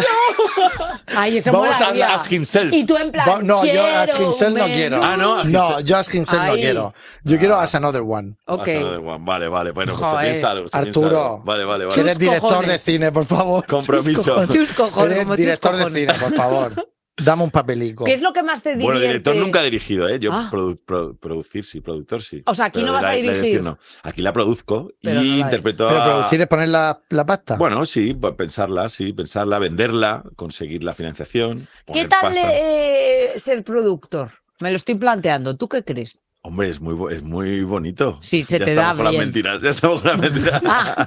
S9: Chuso!
S7: Ay, eso
S8: Vamos a
S7: molaría.
S9: ask himself.
S7: Y tú en plan,
S8: Va- no, yo
S7: quiero
S8: Ask Himself no
S7: un
S8: quiero.
S7: menú.
S9: Ah, no, Ask
S8: No,
S9: Himself.
S8: yo Ask Himself no
S7: Ahí.
S8: quiero. Yo quiero Ask Another One.
S7: Ok.
S9: Pasa lo de Juan. Vale, vale. Bueno, pues se
S7: Joder.
S9: piensa algo. se piensa
S8: Arturo.
S9: algo. Vale, vale,
S8: Que
S9: vale.
S8: eres
S7: Chus
S8: director
S7: cojones.
S8: de cine, por favor.
S9: Compromiso.
S8: Chus cojones.
S7: Chus cojones,
S8: Eres
S7: como chus
S8: director de
S7: cojones.
S8: cine, por favor. Dame un papelico.
S7: ¿Qué es lo que más te divierte?
S9: Bueno, director nunca he dirigido, ¿eh? Yo
S7: Ah.
S9: produ- pro- producir sí, productor sí.
S7: O sea, aquí
S9: Pero
S7: no vas
S9: la-
S7: a
S9: la
S7: dirigir.
S9: dirección no. Aquí la produzco
S7: Pero
S9: y
S7: no la-
S9: interpreto
S8: Pero
S9: a...
S8: producir es poner la, la pasta.
S9: Bueno, sí, pues pensarla, sí, pensarla, venderla, conseguir la financiación.
S7: ¿Qué
S9: poner
S7: tal
S9: pasta.
S7: eh, ser productor? Me lo estoy planteando. ¿Tú qué crees?
S9: Hombre, es muy, bo- es muy bonito.
S7: Sí, se
S9: Ya
S7: te
S9: estamos
S7: da
S9: con las
S7: bien.
S9: mentiras, ya estamos con las mentiras.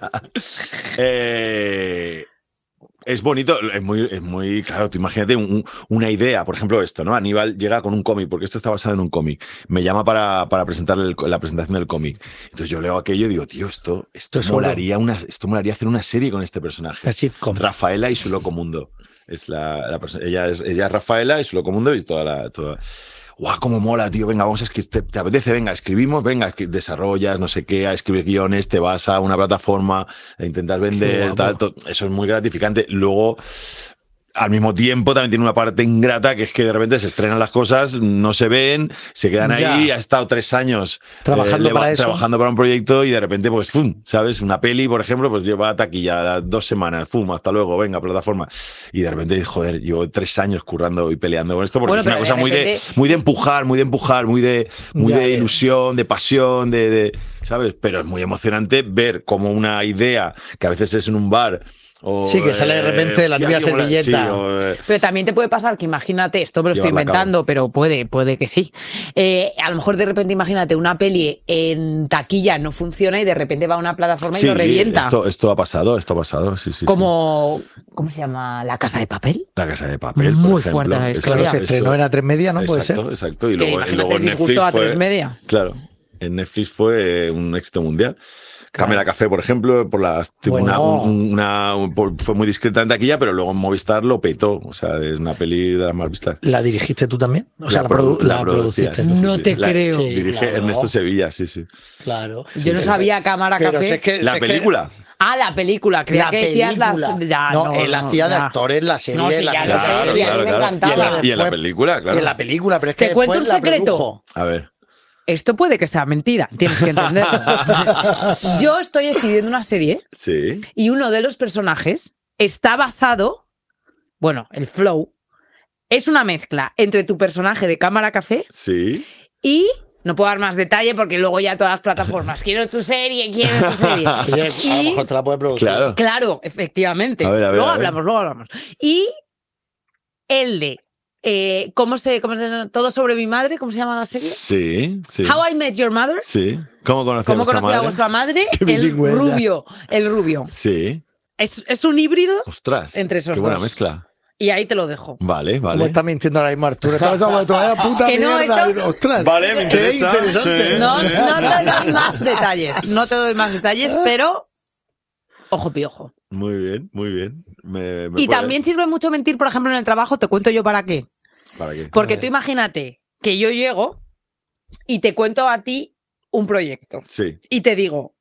S9: Eh, es bonito, es muy, es muy, claro, tú imagínate un- una idea, por ejemplo esto, ¿no? Aníbal llega con un cómic, porque esto está basado en un cómic, me llama para, para presentarle el- la presentación del cómic. Entonces yo leo aquello y digo, tío, esto, esto,
S8: Esto solo.
S9: molaría una, esto molaría hacer una serie con este personaje.
S8: La sitcom.
S9: Rafaela y su loco mundo. Es la, la persona- ella, es, ella es Rafaela y su loco mundo y toda la... Toda, ¡guau, cómo mola, tío! Venga, vamos a escribir. Te, te apetece, venga, escribimos, venga, escri- desarrollas, no sé qué, a escribir guiones, te vas a una plataforma, a intentar vender,
S8: guapo.
S9: tal, to- eso es muy gratificante. Luego, al mismo tiempo, también tiene una parte ingrata, que es que de repente se estrenan las cosas, no se ven, se quedan
S8: Ya.
S9: ahí, ha estado tres años
S8: Trabajando
S9: leva-
S8: para eso.
S9: trabajando para un proyecto y de repente, pues, ¡fum! ¿Sabes? Una peli, por ejemplo, pues lleva a taquilla dos semanas, ¡fum! Hasta luego, venga, plataforma. Y de repente, joder, llevo tres años currando y peleando con esto porque
S7: Bueno,
S9: es una
S7: pero
S9: cosa
S7: de
S9: muy de,
S7: repente-
S9: muy de empujar, muy de empujar, muy de, muy
S8: Ya,
S9: de
S8: ya.
S9: ilusión, de pasión, de, de- ¿sabes? Pero es muy emocionante ver cómo una idea que a veces es en un bar. O,
S8: Sí, que sale de repente de la
S9: hostia,
S8: tibia
S9: qué mola-
S8: servilleta.
S9: sí, o, eh,
S7: Pero también te puede pasar que imagínate, esto me lo estoy
S9: Llevarla a cabo.
S7: inventando, pero puede, puede que sí. Eh, a lo mejor de repente imagínate una peli en taquilla no funciona y de repente va a una plataforma y
S9: sí,
S7: lo revienta.
S9: Esto, esto ha pasado, esto ha pasado, sí, sí. sí.
S7: Como, ¿cómo se llama? ¿La Casa de Papel?
S9: La Casa de Papel.
S7: Muy
S9: por ejemplo.
S7: fuerte la
S9: Eso-
S7: historia.
S8: Claro, se estrenó
S9: eso-
S8: en A tres Media, ¿no? Puede
S9: exacto,
S8: ser.
S9: Exacto, y
S7: Que
S9: luego, y
S7: imagínate
S9: luego
S7: el
S9: en
S7: disgusto
S9: Netflix
S7: a tres
S9: fue-
S7: media.
S9: Claro. En Netflix fue un éxito mundial.
S8: Claro.
S9: Cámara Café, por ejemplo, por la,
S8: Bueno.
S9: una, una, una- por- fue muy discreta en taquilla, pero luego en Movistar lo petó. O sea, es una peli de las más vistas.
S8: ¿La dirigiste tú también? O sea, la,
S9: produ-
S8: produ- la
S9: producía,
S8: produciste.
S9: sí, sí,
S7: No
S9: sí.
S7: te
S9: La-
S7: creo.
S8: Sí,
S9: Dirige
S8: claro.
S9: Ernesto Sevilla, sí, sí.
S8: Claro.
S7: Yo no
S8: Sí,
S7: sabía
S8: sí.
S7: Cámara
S8: Pero
S7: Café.
S8: si es que,
S9: La
S8: si es que-
S9: película.
S7: Ah, la película. Creía
S8: la
S7: que decías las.
S8: película.
S7: Ya,
S8: no,
S7: no,
S8: él
S7: no,
S8: hacía de
S7: ya.
S8: actores, la serie,
S7: No, sí,
S8: la
S7: ya lo
S8: película.
S7: sé,
S9: Claro,
S7: sí, a mí
S9: claro,
S7: me
S9: claro.
S7: encantaba.
S9: Y en la, y en la
S8: Después-
S9: película, claro.
S8: Y en la película, pero es que
S7: Te cuento
S8: después
S7: un
S8: la
S7: secreto.
S8: produjo.
S9: A ver.
S7: Esto puede que sea mentira, tienes que entenderlo. Yo estoy escribiendo una serie
S9: Sí.
S7: y uno de los personajes está basado, bueno, el flow, es una mezcla entre tu personaje de Cámara Café
S9: Sí.
S7: y, no puedo dar más detalle porque luego ya todas las plataformas, quiero tu serie, quiero tu serie.
S8: Oye, a lo
S7: Y,
S8: mejor te la puede producir.
S9: Claro.
S7: claro, efectivamente.
S9: A ver, a ver,
S7: luego
S9: a ver.
S7: hablamos, luego hablamos. Y el de, eh, ¿cómo se, cómo se, todo sobre mi madre, ¿cómo se llama la serie?
S9: Sí, sí.
S7: How I Met Your Mother.
S9: Sí. ¿Cómo conocí
S7: ¿Cómo
S9: a vuestra
S7: conocí a
S9: madre?
S7: vuestra madre?
S8: Qué
S7: El
S8: bilingüe ella.
S7: rubio, el rubio.
S9: Sí.
S7: Es, es un híbrido
S9: Ostras.
S7: entre esos
S9: Qué buena
S7: dos.
S9: mezcla.
S7: Y ahí te lo dejo.
S9: Vale,
S8: ¿Cómo
S9: vale.
S8: está mintiendo ahora mismo Arturo? Está pensando que todavía puta
S7: Que no,
S8: mierda.
S7: esto-
S8: Ostras.
S9: Vale, me
S8: Qué
S9: interesa,
S8: interesante.
S9: sí.
S7: No, no te doy más detalles. No te doy más detalles, pero ojo piojo.
S9: Muy bien, muy bien. Me, me
S7: Y
S9: puede-
S7: también sirve mucho mentir, por ejemplo, en el trabajo. Te cuento yo para qué.
S9: ¿Para qué?
S7: Porque
S8: A ver.
S7: tú imagínate que yo llego y te cuento a ti un proyecto.
S9: Sí.
S7: Y te digo,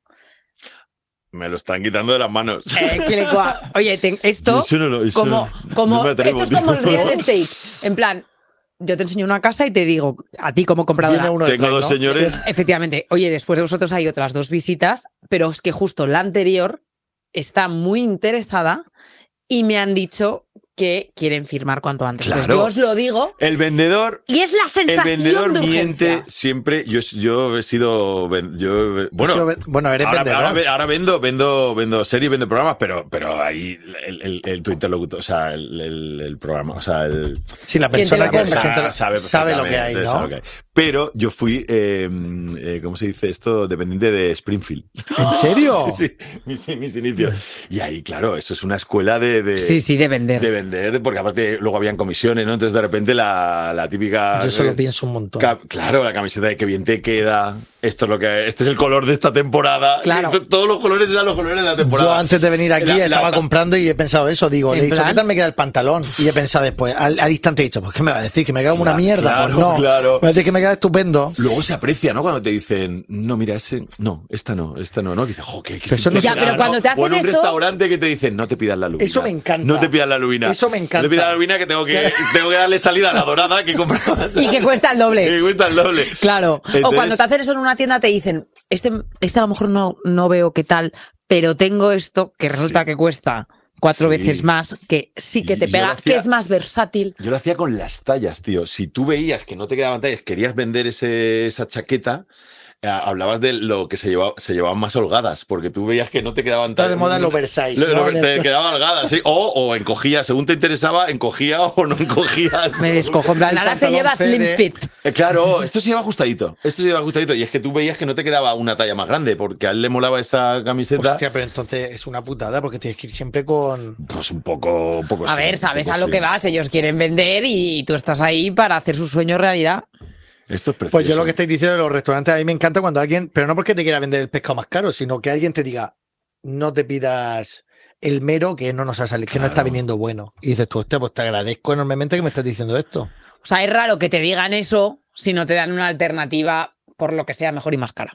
S9: Me lo están quitando de las manos.
S7: eh, que le cua- oye, te- esto,
S9: Eso no lo- eso
S7: como,
S9: no-
S7: como,
S9: no me atrevo,
S7: esto es como el
S9: tío.
S7: real estate. En plan, yo te enseño una casa y te digo, a ti como compradora,
S8: Viene uno
S9: Tengo
S8: detrás,
S9: dos
S8: ¿no?
S9: señores.
S7: efectivamente, oye, después de vosotros hay otras dos visitas, pero es que justo la anterior está muy interesada y me han dicho que quieren firmar cuanto antes. Entonces,
S9: Claro.
S7: yo os lo digo
S9: El vendedor.
S7: y es la
S9: El
S7: sensación
S9: vendedor
S7: de
S9: miente
S7: urgencia.
S9: siempre. Yo, yo he sido. ven- Yo, bueno,
S8: Yo ve- bueno, eres
S9: ahora,
S8: vendedor.
S9: ahora ve- ahora vendo, vendo, vendo series, vendo programas, pero, pero ahí el, el, el- tu interlocutor, o sea, el, el, el programa, o sea, el.
S8: Sí, la
S7: ¿Quién te
S8: persona
S7: lo
S8: que,
S7: compra?
S8: que te lo-
S9: sabe,
S8: sabe lo que hay,
S9: perfectamente,
S8: ¿no?
S9: sabe lo que hay. Pero yo fui, eh, eh, ¿cómo se dice esto? Dependiente de Springfield.
S8: ¿En serio?
S9: Sí, sí, mis, mis inicios. Y ahí, claro, eso es una escuela de, de,
S7: Sí, sí, de vender.
S9: de vender, porque aparte luego habían comisiones, ¿no? Entonces de repente la, la típica...
S8: Yo solo
S9: eh,
S8: pienso un montón.
S9: ca- Claro, la camiseta de que bien te queda, esto es lo que este es el color de esta temporada.
S7: Claro.
S9: Y to- todos los colores eran los colores de la temporada.
S8: Yo antes de venir aquí
S9: La- la-
S8: estaba comprando y he pensado eso. Digo,
S7: ¿En
S8: le he dicho,
S7: plan?
S8: ¿qué tal me queda el pantalón? Y he pensado después, al, al instante he dicho, pues ¿qué me va a decir? ¿Que me queda como una
S9: Claro,
S8: mierda?
S9: claro,
S8: pues no.
S9: claro.
S8: Me va a decir que me queda estupendo.
S9: Luego se aprecia, ¿no? Cuando te dicen, no, mira, ese, no, esta no, esta no, ¿no? Que dices, jo, qué, qué
S8: Pero eso no
S9: sincera,
S7: Ya, pero cuando te hacen
S9: O en un
S7: eso-
S9: restaurante que te dicen, no te pidas la lubina.
S8: Eso me encanta.
S9: No te pidas la lubina.
S8: Eso me encanta.
S9: No te pidas la lubina que tengo que, tengo que darle salida a la dorada que comprabas.
S7: Y que cuesta el doble.
S9: Que cuesta el doble.
S7: Claro. O
S9: Entonces-
S7: cuando te hacen eso en una tienda te dicen, este, este a lo mejor no, no veo qué tal, pero tengo esto que resulta
S9: Sí.
S7: que cuesta cuatro
S9: Sí.
S7: veces más, que sí que
S9: Y
S7: te
S9: yo
S7: pega,
S9: lo hacía-
S7: que es más versátil.
S9: Yo lo hacía con las tallas, tío. Si tú veías que no te quedaban tallas, querías vender ese, esa chaqueta, eh, hablabas de lo que se, llevaba, se llevaban más holgadas, porque tú veías que no te quedaban
S8: Está
S9: tallas.
S8: de moda el oversize,
S9: Lo-
S8: ¿no?
S9: lo- te quedaban holgadas, sí. O, o encogía, según te interesaba, encogía o no encogía.
S7: Me descojo. En plan, ahora se
S8: pantalón
S7: lleva
S8: C D.
S7: slim fit.
S9: Eh, Claro, esto se lleva ajustadito. Esto se lleva ajustadito. Y es que tú veías que no te quedaba una talla más grande, porque a él le molaba esa camiseta.
S8: Hostia, pero entonces es una putada porque tienes que ir siempre con...
S9: Pues un poco, un poco
S7: A
S9: sí,
S7: ver,
S9: un
S7: sabes
S9: poco
S7: a lo
S9: sí.
S7: que vas, ellos quieren vender y tú estás ahí para hacer su sueño realidad.
S9: Esto es precioso.
S8: Pues yo lo que estáis diciendo de los restaurantes, a mí me encanta cuando alguien, pero no porque te quiera vender el pescado más caro, sino que alguien te diga, no te pidas el mero que no nos ha salido, que no está
S9: Claro.
S8: viniendo bueno. Y dices tú, hostia, pues te agradezco enormemente que me estés diciendo esto.
S7: O sea, es raro que te digan eso si no te dan una alternativa por lo que sea mejor y más cara.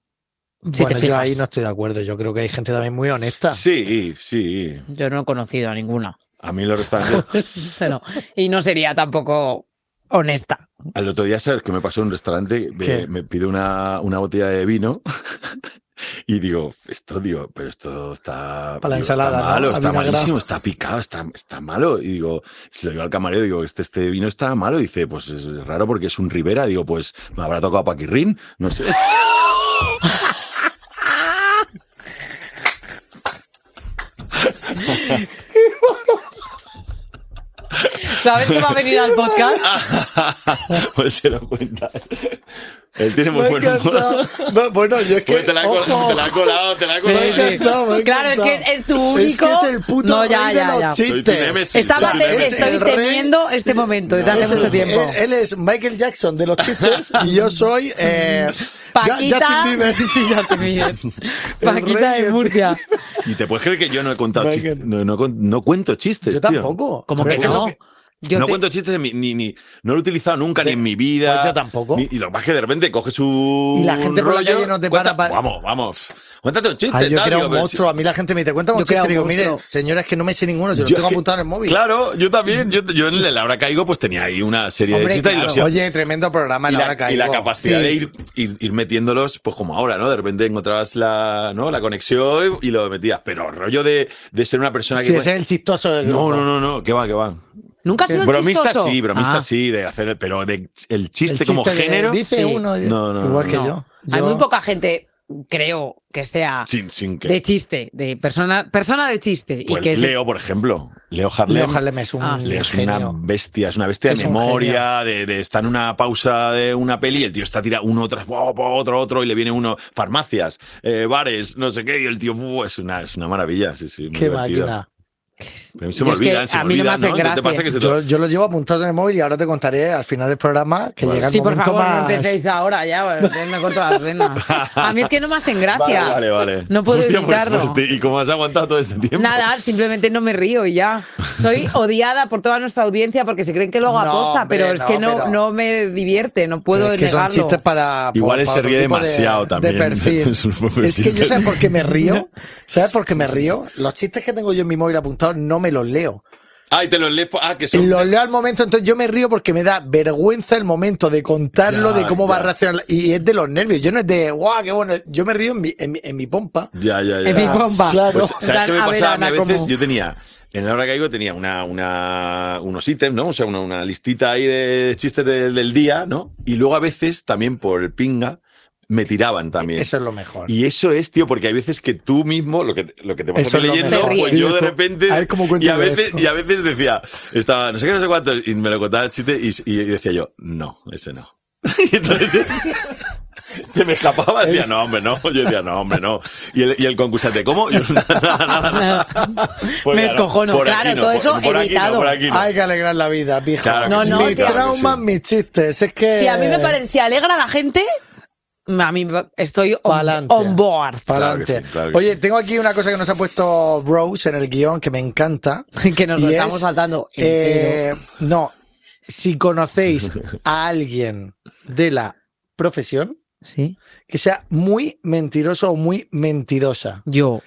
S7: Si
S8: bueno,
S7: te
S8: yo
S7: fijas.
S8: ahí no estoy de acuerdo. Yo creo que hay gente también muy honesta.
S9: Sí, sí.
S7: Yo no he conocido a ninguna.
S9: A mí los restaurantes...
S7: Pero, y no sería tampoco honesta.
S9: Al otro día, ¿sabes qué me pasó en un restaurante? Me,
S8: ¿Qué?
S9: me pido una, una botella de vino y digo, esto, digo, pero esto está,
S8: Para la
S9: digo,
S8: ensalada,
S9: está
S8: ¿no?
S9: malo, está
S8: Avinagrado.
S9: malísimo, está picado, está, está malo. Y digo, si lo digo al camarero, digo, este, este vino está malo. Y dice, pues es raro porque es un Ribera. Digo, pues me habrá tocado Paquirrín, no sé.
S7: ¿Sabes que va a venir al podcast?
S9: Pues se lo cuenta. Él tiene muy
S8: Me ha
S9: buen humor.
S8: encantado. No, bueno, yo es que.
S9: Pues te la he col-
S8: ojo.
S9: te la he colado, te la he
S8: Me
S9: colado.
S8: ha encantado, me ha
S7: Claro, es
S8: encantado.
S7: que es tu
S8: Es
S7: único.
S8: que es el puto
S7: No, ya,
S8: rey
S7: ya,
S8: de los
S7: ya.
S9: Soy tu
S8: chistes.
S9: némesis,
S7: Estaba
S9: soy
S7: te-
S9: tu némesis.
S7: estoy
S8: El rey-
S7: temiendo este momento desde hace
S8: Es el-
S7: mucho tiempo.
S8: Él, él es Michael Jackson de los chistes y yo soy. Eh,
S7: Paquita.
S8: Justin Bieber.
S7: Sí, Justin Bieber.
S8: El
S7: Paquita
S8: rey
S7: de
S8: de-
S7: Murcia.
S9: Y te puedes creer que yo no he contado
S8: Venga.
S9: chistes. No, no, con- no cuento chistes,
S8: Yo
S9: tío.
S8: tampoco.
S7: ¿Cómo
S8: Pero
S7: que
S8: es
S7: no?
S8: lo que-
S7: Yo
S9: no
S7: te-
S9: cuento chistes en mi- ni, ni no lo he utilizado nunca
S8: De-
S9: ni en mi vida.
S8: Pues yo tampoco.
S9: Ni- y lo que pasa es que de repente coges su
S8: Y la gente por la
S9: rollo,
S8: calle no te
S9: cuenta-
S8: para pa-
S9: Vamos, vamos. Cuéntate un chiste.
S8: Ay, yo
S9: tal,
S8: creo
S9: digo,
S8: un
S9: pero
S8: monstruo. A mí la gente me dice, cuéntame un
S7: Yo creo
S8: chiste. Y digo,
S7: un
S8: mire,
S7: monstruo.
S8: señora, es que no me sé ninguno, si lo
S9: Yo
S8: tengo
S9: es que-
S8: apuntado en el móvil.
S9: Claro, yo también. Yo, yo en la hora caigo, pues tenía ahí una serie
S7: Hombre,
S9: de chistes
S7: claro.
S9: y los
S8: Oye, tremendo programa,
S9: y
S8: la
S9: la,
S8: hora
S9: y
S8: caigo.
S9: la capacidad
S7: Sí.
S9: de ir, ir, ir metiéndolos, pues como ahora, ¿no? De repente encontrabas la, ¿no? la conexión y lo metías. Pero rollo de, de ser una persona que.
S8: Sí, ese es el chistoso del
S9: No,
S8: grupo.
S9: no, no, no, que va, que va.
S7: Nunca has sido el
S9: Bromista
S7: chistoso?
S9: sí, bromista
S7: Ah.
S9: sí, de hacer el, pero de el chiste,
S8: El
S9: como
S8: chiste de-
S9: género.
S8: Dice
S7: Sí.
S8: uno,
S9: No, no,
S8: igual
S9: no,
S8: que
S7: No.
S8: yo.
S7: Hay
S8: Yo-
S7: muy poca gente, creo, que sea
S9: Sin, sin que.
S7: de chiste, de persona, persona de chiste.
S9: Pues
S7: y que
S9: Leo, por ejemplo. Leo Harlem.
S8: Leo Harlem es un
S7: Ah, sí.
S9: Leo es una
S8: genio.
S9: bestia, es una bestia
S8: Es
S9: de
S8: un
S9: memoria, de, de estar en una pausa de una peli y el tío está tirado uno tras otro, otro, y le viene uno, farmacias, eh, bares, no sé qué, y el tío, uf, es, una, es una maravilla, sí, sí. Muy
S8: Qué
S9: divertido.
S8: máquina.
S9: Pero se me
S7: Yo es que
S9: olvidan, se
S7: a
S9: me
S7: mí no me
S9: olvidan,
S7: hacen
S9: ¿no? ¿Qué te
S7: gracia.
S9: pasa que se te-
S8: Yo, yo lo llevo apuntado en el móvil y ahora te contaré al final del programa que
S9: Vale.
S8: llega el
S7: Sí, por
S8: momento
S7: favor,
S8: más...
S7: no empecéis ahora ya, porque me corto las venas. A mí es que no me hacen gracia.
S9: Vale, vale, vale.
S7: No puedo
S9: Hostia, pues,
S7: evitarlo.
S9: pues, ¿y cómo has aguantado todo este tiempo?
S7: Nada, simplemente no me río y ya. Soy odiada por toda nuestra audiencia porque se creen que lo hago
S8: No,
S7: aposta,
S8: hombre,
S7: pero es que
S8: no,
S7: no,
S8: pero-
S7: no me divierte, no puedo
S8: es que son
S7: negarlo.
S8: chistes para...
S9: Igual él
S8: para
S9: se
S8: otro
S9: ríe
S8: tipo de-
S9: demasiado
S8: de
S9: también.
S8: perfil.
S9: Es un poco
S8: Es que yo,
S9: chiste.
S8: ¿sabes por qué me río? ¿Sabes por qué me río? Los chistes que tengo yo en mi móvil apuntados no me los leo.
S9: Ah, y te los lees. Ah, que
S8: Y
S9: son.
S8: los leo al momento, entonces yo me río porque me da vergüenza el momento de contarlo,
S9: Ya,
S8: de cómo va a
S9: ya.
S8: reaccionar. Y es de los nervios. Yo no es de, guau, qué bueno. Yo me río en mi, en mi, en mi pompa.
S9: Ya, ya, ya.
S7: En mi pompa.
S8: Claro.
S9: Pues, ¿sabes qué me
S7: A ver,
S9: pasaba? A mí
S7: Ana,
S9: a veces
S7: ¿cómo?
S9: yo tenía, en la hora que caigo tenía una, una, unos ítems, ¿no? O sea, una, una listita ahí de chistes del, del día, ¿no? Y luego a veces también por el pinga me tiraban también.
S8: Eso es lo mejor.
S9: Y eso es, tío, porque hay veces que tú mismo, lo que, lo que te vas
S8: Eso
S9: a
S8: es lo
S9: leyendo,
S8: mejor.
S9: pues
S8: Te
S9: yo de
S8: ríes.
S9: repente.
S8: A ver cómo cuento
S9: y, a
S8: yo
S9: veces,
S8: esto.
S9: y a veces decía, estaba, no sé qué, no sé cuánto, y me lo contaba el chiste y, y decía yo, no, ese no. Y entonces se me escapaba, decía, no, hombre, no. Yo decía, no, hombre, no. Y el, y el concursante, ¿cómo? Yo, nada, nada, nada. Pues
S7: Me
S9: claro,
S7: descojono.
S9: por
S7: Claro,
S9: aquí no,
S7: todo
S9: por-
S7: eso
S9: por aquí no,
S7: editado.
S9: por aquí no.
S8: Hay que alegrar la vida, pijo.
S9: Claro que
S7: No,
S9: sí,
S7: no,
S8: mis
S7: te-
S9: claro que
S8: traumas,
S9: sí.
S8: mis chistes. Es que.
S7: Si a mí me parece, si alegra a la gente, a mí estoy on,
S8: Pa'lante.
S7: on board.
S9: Claro que
S8: Pa'lante.
S9: sí, claro que
S8: Oye,
S9: sí.
S8: tengo aquí una cosa que nos ha puesto Rose en el guión que me encanta.
S7: Que nos lo
S8: Y
S7: estamos
S8: es,
S7: saltando.
S8: Eh, no, si conocéis a alguien de la profesión
S7: Sí.
S8: que sea muy mentiroso o muy mentirosa.
S7: Yo.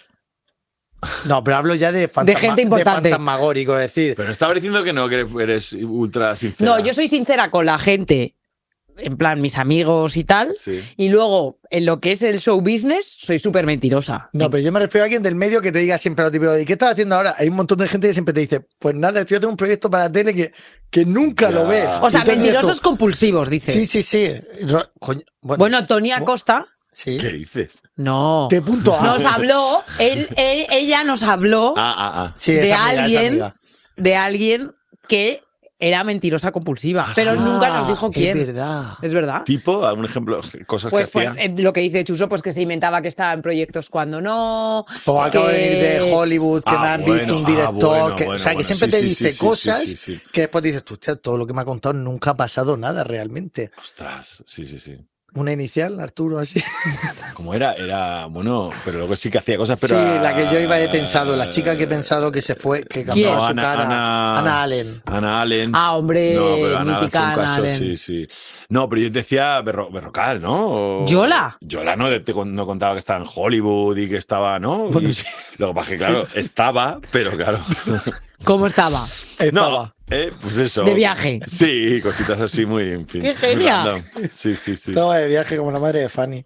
S8: No, pero hablo ya de, fantasma,
S7: gente importante.
S8: de fantasmagórico, es decir,
S9: Pero estaba diciendo que no, que eres ultra sincera.
S7: No, yo soy sincera con la gente, en plan, mis amigos y tal.
S9: Sí.
S7: Y luego, en lo que es el show business, soy súper mentirosa.
S8: no, pero yo me refiero a alguien del medio que te diga siempre lo típico de ¿qué estás haciendo ahora? Hay un montón de gente que siempre te dice, pues nada, tío, tengo un proyecto para la tele que, que nunca
S9: Ya.
S8: lo ves.
S7: O sea,
S8: Entonces dices
S7: mentirosos
S8: tú,
S7: compulsivos, dices.
S8: Sí, sí, sí. Ro- coño, bueno,
S7: Bueno, Tony Acosta,
S8: sí.
S9: ¿Qué dices?
S7: no.
S8: De punto A.
S7: Nos habló, él, él- ella nos habló
S9: Ah, ah, ah.
S8: Sí,
S7: de
S8: esa amiga, esa
S7: alguien,
S8: amiga.
S7: de alguien que era mentirosa compulsiva, pero nunca nos dijo quién.
S8: Es verdad.
S7: ¿Es verdad?
S9: ¿Tipo? ¿Algún ejemplo? Cosas
S7: Pues,
S9: que
S7: pues
S9: hacía.
S7: eh, lo que dice Chuso, pues que se inventaba que estaba en proyectos cuando no.
S8: O acabo de
S7: que-
S8: venir de Hollywood, que
S9: Ah,
S8: me han
S9: bueno,
S8: visto un
S9: ah,
S8: director.
S9: bueno,
S8: que,
S9: bueno,
S8: o sea, que
S9: bueno,
S8: siempre
S9: sí,
S8: te
S9: sí,
S8: dice
S9: sí, sí,
S8: cosas
S9: sí, sí, sí.
S8: que después dices, tú, hostia, todo lo que me ha contado nunca ha pasado nada realmente.
S9: Ostras, sí, sí, sí.
S8: Una inicial, Arturo, así.
S9: Como era, era, bueno, pero luego sí que hacía cosas, pero.
S8: sí, la que yo iba he pensado, la chica que he pensado que se fue, que cambió
S9: No,
S8: su
S9: Ana-
S8: cara.
S9: Ana-
S8: Ana Allen.
S9: Ana Allen.
S7: Ah, hombre,
S9: No, pero Ana Allen
S7: mítica
S9: fue un
S7: Ana
S9: caso,
S7: Allen.
S9: sí, sí. No, pero yo te decía Berro- Berrocal, ¿no? O-
S7: ¿Yola?
S9: Yola no, de- te con- no contaba que estaba en Hollywood y que estaba, ¿no? Y
S8: Bueno, sí.
S9: Lo que pasa es que, claro, estaba, pero claro.
S7: ¿Cómo estaba?
S8: Estaba.
S9: No, eh, pues eso.
S7: De viaje.
S9: Sí, cositas así muy, en fin.
S7: ¡Qué
S9: muy
S7: genia!
S9: random. Sí, sí, sí.
S8: Estaba de viaje como la madre de Fanny.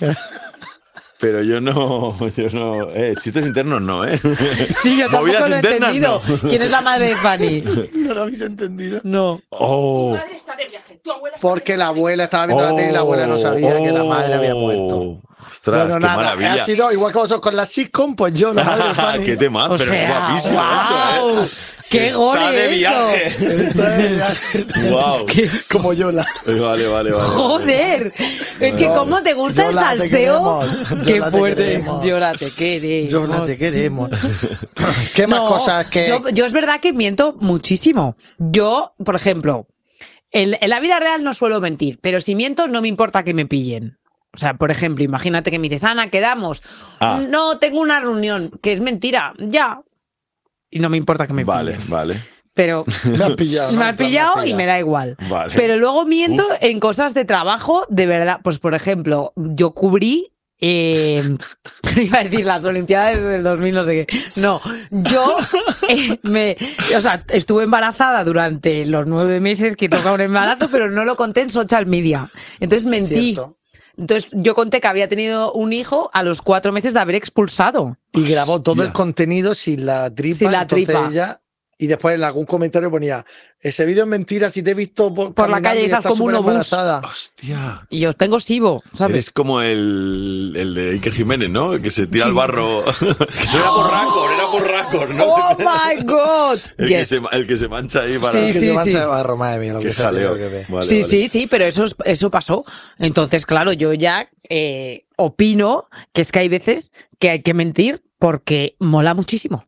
S9: Pero yo no, yo no, eh, chistes internos no, ¿eh?
S7: Sí, yo tampoco
S9: Movidas
S7: lo he
S9: internas,
S7: entendido.
S9: no.
S7: ¿Quién es la madre de Fanny?
S8: No lo habéis entendido.
S7: No.
S9: Oh,
S8: Porque la abuela estaba viendo la tele y la abuela no sabía que la madre había muerto.
S9: Ostras,
S8: Bueno,
S9: qué
S8: nada,
S9: maravilla.
S8: ha sido igual que vosotros con la sitcom, pues yo, la madre de Fanny.
S9: Qué tema,
S7: O
S9: pero es
S7: sea,
S9: guapísimo
S7: guau.
S9: eso, ¿eh?
S7: ¡Qué
S9: Está
S7: gore
S9: de
S7: eso!
S9: viaje. Wow.
S8: Como Yola.
S9: Vale, vale, vale.
S7: ¡Joder! Es que cómo te gusta el
S8: Yola, te
S7: salseo.
S8: queremos.
S7: ¡Qué
S8: Yola, te
S7: fuerte!
S8: queremos.
S7: Yola, te queremos.
S8: Yola, te queremos. ¿Qué más
S7: No,
S8: cosas que...?
S7: Yo, yo es verdad que miento muchísimo. Yo, por ejemplo, en, en la vida real no suelo mentir, pero si miento no me importa que me pillen. O sea, por ejemplo, imagínate que me dices, Ana, quedamos.
S9: Ah.
S7: No, tengo una reunión, que es mentira. Ya. Y no me importa que me
S9: Vale,
S7: pillen.
S9: vale.
S7: Pero
S8: Me has pillado, ¿no?
S7: me has
S8: En plan,
S7: pillado
S8: me has
S7: y
S8: pillado.
S7: me da igual.
S9: Vale.
S7: Pero luego miento
S9: Uf.
S7: en cosas de trabajo, de verdad. Pues, por ejemplo, yo cubrí... Eh, iba a decir las Olimpiadas del dos mil no sé qué. No, yo eh, me, o sea, estuve embarazada durante los nueve meses que toca un embarazo, pero no lo conté en social media. Entonces mentí.
S8: Cierto.
S7: Entonces yo conté que había tenido un hijo a los cuatro meses de haber expulsado.
S8: Y grabó todo
S9: Ya.
S8: el contenido sin la tripa.
S7: Sin la
S8: entonces
S7: tripa.
S8: ella- y después en algún comentario ponía, ese vídeo es mentira, si te he visto por,
S7: Por la
S8: caminando
S7: calle y estás
S8: estás
S7: como un
S8: súper
S7: obús.
S8: embarazada".
S9: Hostia.
S7: Y yo tengo SIBO, ¿sabes?
S9: Eres como el, el de Iker Jiménez, ¿no? El que se tira al barro. No era por Racor, era por Racor, ¿no?
S7: ¡Oh, my God!
S9: El,
S7: Yes.
S9: que se, el que se mancha ahí para...
S7: Sí,
S8: Que
S7: sí,
S8: se mancha
S7: sí.
S8: de barro, madre mía, lo
S9: Qué
S8: que se ha tenido
S9: jaleo.
S8: que ver.
S9: Vale,
S7: sí,
S9: vale.
S7: sí, sí, pero eso, es- eso pasó. Entonces, claro, yo ya eh, opino que es que hay veces que hay que mentir porque mola muchísimo.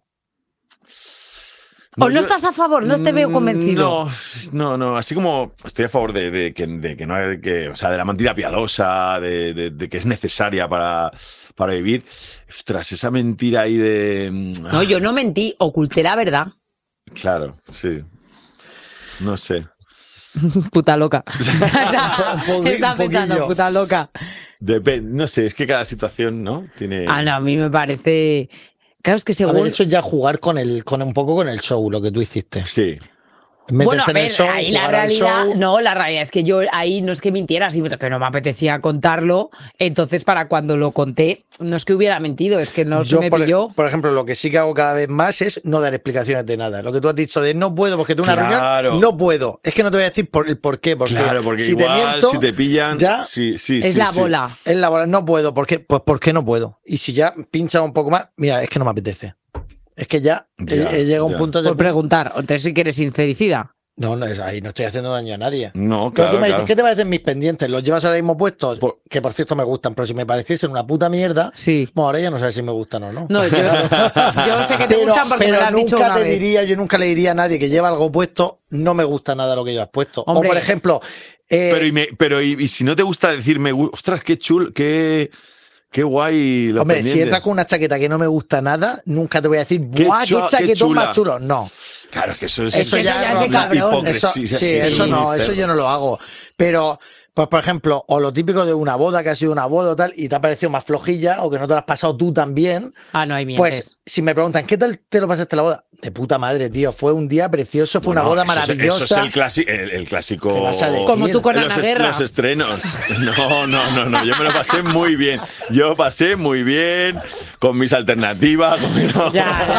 S9: No,
S7: ¿O no
S9: yo-
S7: estás a favor? No te veo convencido.
S9: No, no, no. Así como estoy a favor de, de que, de que no hay que, o sea, de la mentira piadosa, de, de- de que es necesaria para, para vivir. Ostras, esa mentira ahí de.
S7: No, yo no mentí, oculté la verdad.
S9: Claro, sí. No sé.
S7: Puta loca.
S8: Un poqui-
S7: Está
S8: un
S7: pensando,
S8: poquillo.
S7: puta loca.
S9: Depende, no sé, es que cada situación, ¿no? Tiene.
S7: Ah, no, a mí me parece... Claro, es que
S8: A
S7: según...
S8: ver, eso es ya jugar con el, con un poco con el show, lo que tú hiciste.
S9: Sí.
S8: Métete
S7: Bueno, a
S8: en el
S7: ver,
S8: show,
S7: ahí la
S8: jugar al
S7: realidad,
S8: show.
S7: no, la realidad es que yo ahí no es que mintiera, sino que no me apetecía contarlo, entonces para cuando lo conté, no es que hubiera mentido, es que no
S8: Yo,
S7: se me
S8: por,
S7: pilló.
S8: por ejemplo, lo que sí que hago cada vez más es no dar explicaciones de nada. Lo que tú has dicho de no puedo porque tengo una
S9: Claro.
S8: reunión, no puedo. Es que no te voy a decir por el por qué. Porque
S9: Claro, porque
S8: si
S9: igual,
S8: te miento,
S9: si te pillan.
S8: ya
S9: sí, sí,
S7: Es
S9: sí,
S7: la
S9: sí.
S7: bola.
S8: es la bola. No puedo. ¿Por qué? Pues porque no puedo. Y si ya pincha un poco más, mira, es que no me apetece. Es que ya,
S9: Ya,
S8: he, he llegado a un
S9: ya.
S8: punto de...
S7: Por preguntar, entonces si quieres sincericida.
S8: No, no, es ahí no estoy haciendo daño a nadie.
S9: No,
S8: Pero
S9: claro.
S8: tú me dices,
S9: claro.
S8: ¿qué te parecen mis pendientes? ¿Los llevas ahora mismo puestos?
S9: Por-
S8: Que por cierto me gustan, pero si me pareciesen una puta mierda,
S7: Sí.
S8: bueno, ahora ya no sé si me gustan o no.
S7: No, yo, yo sé que te
S8: pero,
S7: gustan porque me
S8: pero
S7: lo has
S8: nunca
S7: dicho una
S8: te
S7: vez.
S8: diría, yo nunca le diría a nadie que lleva algo puesto, no me gusta nada lo que llevas puesto.
S7: Hombre.
S8: O por ejemplo, eh,
S9: Pero, y, me- pero y, y si no te gusta decirme, ostras, qué chul, qué, qué guay los
S8: hombre, si
S9: pendientes.
S8: entras con una chaqueta que no me gusta nada, nunca te voy a decir,
S9: Qué
S8: ¡buah, qué
S9: chua- qué
S8: chaquetón
S9: chula!
S8: más chulo! No.
S9: Claro, es que eso es,
S8: Eso
S7: ya-
S8: ya,
S7: ya es
S8: no,
S7: de cabrón.
S9: hipocresía.
S8: Eso, sí, eso no, eso yo no lo hago. Pero, pues por ejemplo, o lo típico de una boda que ha sido una boda o tal, y te ha parecido más flojilla, o que no te lo has pasado tú también.
S7: Ah, no hay mientes.
S8: Pues si me preguntan, ¿qué tal te lo pasaste la boda? De puta madre, tío. Fue un día precioso, fue
S9: Bueno,
S8: una boda
S9: eso es-
S8: maravillosa.
S9: Eso es el, clasi- el, el clásico.
S8: ¿Qué vas a decir?
S7: Como tú con
S9: los,
S7: Ana
S9: est-
S7: Guerra.
S9: los estrenos. No, no, no, no. Yo me lo pasé muy bien. Yo pasé muy bien con mis alternativas. Con mi- no.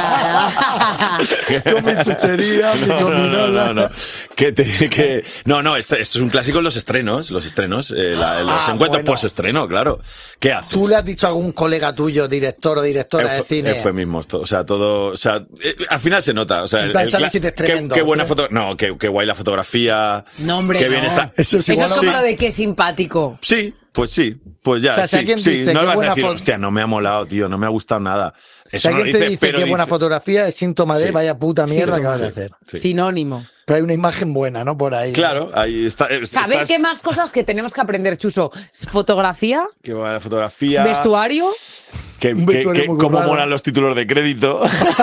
S7: Ya, ya, ya.
S8: Con mi chuchería, mi
S9: No, no, no,
S8: gominola.
S9: no, no. Que te- que- no, no, esto, esto es un clásico en los estrenos, los estrenos, eh, la- los
S8: Ah,
S9: encuentros
S8: bueno.
S9: post-estreno, claro. ¿Qué haces?
S8: ¿Tú le has dicho a algún colega tuyo, director o directora de
S9: Euf-
S8: cine?
S9: Eufemismos, to- o sea, todo, o sea, eh, al final se nota, o sea,
S8: En plan,
S9: el
S8: sales
S9: cla-
S8: y te es
S9: qué,
S8: tremendo,
S9: qué buena
S8: ¿no?
S9: foto, no, qué, qué guay la fotografía,
S7: No, hombre,
S9: qué bien
S7: no.
S9: está.
S8: Eso es
S7: Eso
S8: igual
S7: es
S8: a-
S7: como
S9: Sí.
S7: lo de qué simpático.
S9: Sí, pues sí, pues ya,
S8: O sea, si
S9: sí,
S8: alguien
S9: sí,
S8: dice
S9: no
S8: qué
S9: le vas a
S8: buena
S9: decir,
S8: foto-
S9: hostia, no me ha molado, tío, no me ha gustado nada.
S8: Si
S9: Eso no lo
S8: alguien te
S9: dice,
S8: dice
S9: pero
S8: que buena
S9: dice-
S8: fotografía es síntoma de
S9: Sí.
S8: vaya puta
S7: Sí,
S8: mierda que
S7: sí,
S8: vas a
S9: sí.
S8: hacer.
S9: Sí.
S7: Sinónimo.
S8: Pero hay una imagen buena, ¿no? Por ahí.
S9: Claro, ahí está. eh,
S7: A ver,
S9: estás-
S7: ¿qué más cosas que tenemos que aprender, Chuso? Fotografía,
S9: Qué buena fotografía.
S7: vestuario.
S9: Que,
S8: Un
S9: que-
S8: vestuario
S9: que-
S8: muy
S9: cómo
S8: currado.
S9: molan los títulos de crédito.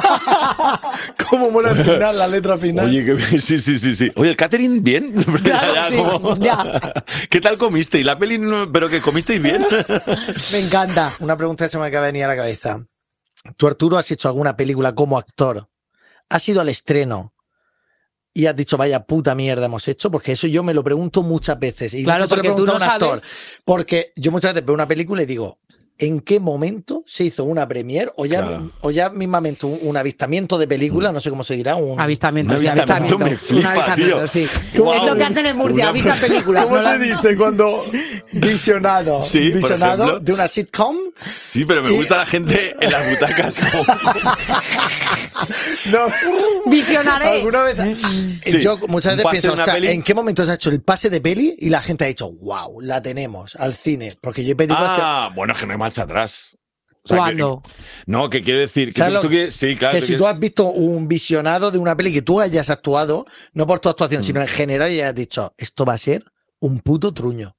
S8: ¿Cómo mola al final, la letra final?
S9: Oye, que, sí, sí, sí, sí. Oye, el catering, bien.
S7: Claro,
S9: Ya,
S7: sí,
S9: como-
S7: ya.
S9: ¿Qué tal comiste? ¿Y la peli no? ¿Pero que comisteis bien?
S7: Me encanta.
S8: Una pregunta que se me acaba de venir a la cabeza. ¿Tú, Arturo, has hecho alguna película como actor? ¿Has ido al estreno y has dicho, vaya puta mierda hemos hecho? Porque eso yo me lo pregunto muchas veces. Y
S7: Claro,
S8: nunca se lo
S7: porque tú
S8: pregunto
S7: no
S8: a un actor.
S7: sabes.
S8: Porque yo muchas veces veo una película y digo, ¿en qué momento se hizo una premiere? O ya,
S9: Claro.
S8: o ya mismamente un, un avistamiento de película, no sé cómo se dirá. Un,
S7: Avistamiento,
S9: Un
S7: sí,
S9: avistamiento
S7: avistamiento.
S9: me flipa,
S7: Un avistamiento,
S9: tío.
S7: sí.
S9: Guau.
S7: Es lo que hacen en Murcia,
S9: Una-
S7: avista películas.
S8: ¿Cómo
S7: no
S8: se
S7: las-
S8: dice cuando visionado?
S9: Sí, por
S8: visionado
S9: ejemplo.
S8: de una sitcom.
S9: Sí, pero me
S8: Y-
S9: gusta la gente en las butacas. Como...
S8: No.
S7: Visionaré.
S8: ¿Alguna vez?
S9: Sí,
S8: Yo muchas
S9: un
S8: veces
S9: pase
S8: pienso,
S9: de una
S8: hostia,
S9: peli.
S8: ¿en qué momento se ha hecho el pase de peli y la gente ha dicho, wow, la tenemos al cine? Porque yo he pedido
S9: Ah, bueno, es que no hay marcha atrás. O sea,
S7: ¿Cuándo?
S9: que- no, que quiere decir que
S8: ¿Sabes
S9: tú,
S8: lo-
S9: tú quieres- sí, claro.
S8: que
S9: tú
S8: si tú
S9: quieres-
S8: has visto un visionado de una peli que tú hayas actuado, no por tu actuación,
S9: Mm.
S8: sino en general, y hayas dicho, esto va a ser un puto truño.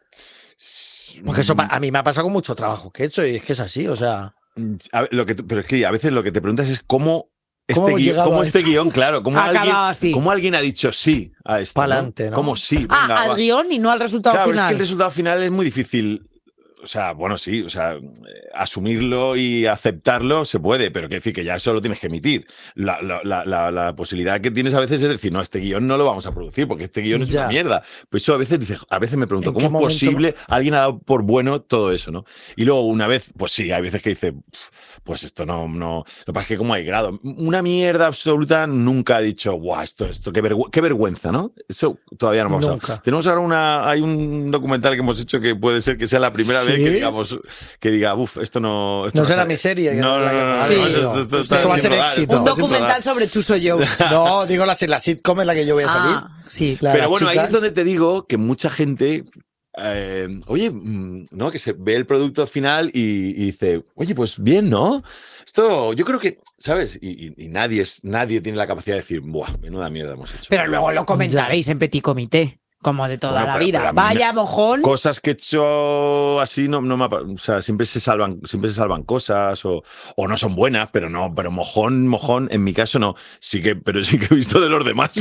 S8: Porque eso pa- a mí me ha pasado con mucho trabajo que he hecho y es que es así, o sea...
S9: A ver, lo que tú- pero es que a veces lo que te preguntas es cómo este,
S8: ¿Cómo hemos
S9: guión,
S8: llegado
S9: cómo
S8: a
S9: este
S8: esto?
S9: guión, claro, cómo
S7: Ha
S9: alguien,
S7: acabado así.
S9: cómo alguien ha dicho sí a esto.
S8: Pa'lante, ¿no?
S9: ¿Cómo sí?
S7: Ah,
S9: Venga,
S7: al
S9: va.
S7: guión y no al resultado
S9: Claro,
S7: final.
S9: es que el resultado final es muy difícil. O sea, bueno, sí, o sea, eh, asumirlo y aceptarlo se puede, pero que decir que ya eso lo tienes que emitir. La, la, la, la, la posibilidad que tienes a veces es decir, no, este guión no lo vamos a producir porque este guión es
S8: Ya.
S9: una mierda. Pues eso a veces dices, a veces me pregunto,
S8: ¿En
S9: ¿cómo
S8: qué
S9: es
S8: momento
S9: posible? Alguien ha dado por bueno todo eso, ¿no? Y luego una vez, pues sí, hay veces que dice, pues esto no, no. Lo que pasa es que como hay grado. Una mierda absoluta nunca ha dicho, guau, esto, esto, qué, vergü- qué vergüenza, ¿no? Eso todavía no me ha pasado.
S8: Nunca.
S9: Tenemos ahora una, hay un documental que hemos hecho que puede ser que sea la primera
S8: ¿Sí?
S9: vez que digamos, que diga, uff, esto no. Esto
S8: No será
S9: sale".
S8: mi serie, que
S9: No, no,
S8: la que-
S9: no, no, no,
S8: Sí.
S9: no, esto- esto está
S8: Eso va a
S9: sin
S8: ser
S9: rodar,
S8: éxito.
S9: esto
S7: Un
S9: está sin
S7: documental
S9: rodar.
S7: sobre Chuso Jones.
S8: No, digo la, la sitcom en la que yo voy a salir.
S7: Ah, sí.
S8: La de
S9: Pero
S8: las
S9: bueno, ahí
S8: chicas.
S9: es donde te digo que mucha gente, eh, oye, mm, ¿no? Que se ve el producto final y, y dice, oye, pues bien, ¿no? Esto, yo creo que, ¿sabes? Y, y- y nadie, es, nadie tiene la capacidad de decir, buah, menuda mierda hemos hecho.
S7: Pero luego lo comentaréis en petit comité, como de toda
S9: Bueno,
S7: la
S9: pero-
S7: vida.
S9: pero a mí
S7: Vaya
S9: no-
S7: mojón.
S9: Cosas que he hecho así no, no me ha pa- o sea, siempre se salvan, siempre se salvan cosas o, o no son buenas, pero no, pero mojón, mojón, en mi caso no. Sí que, pero sí que he visto de los demás.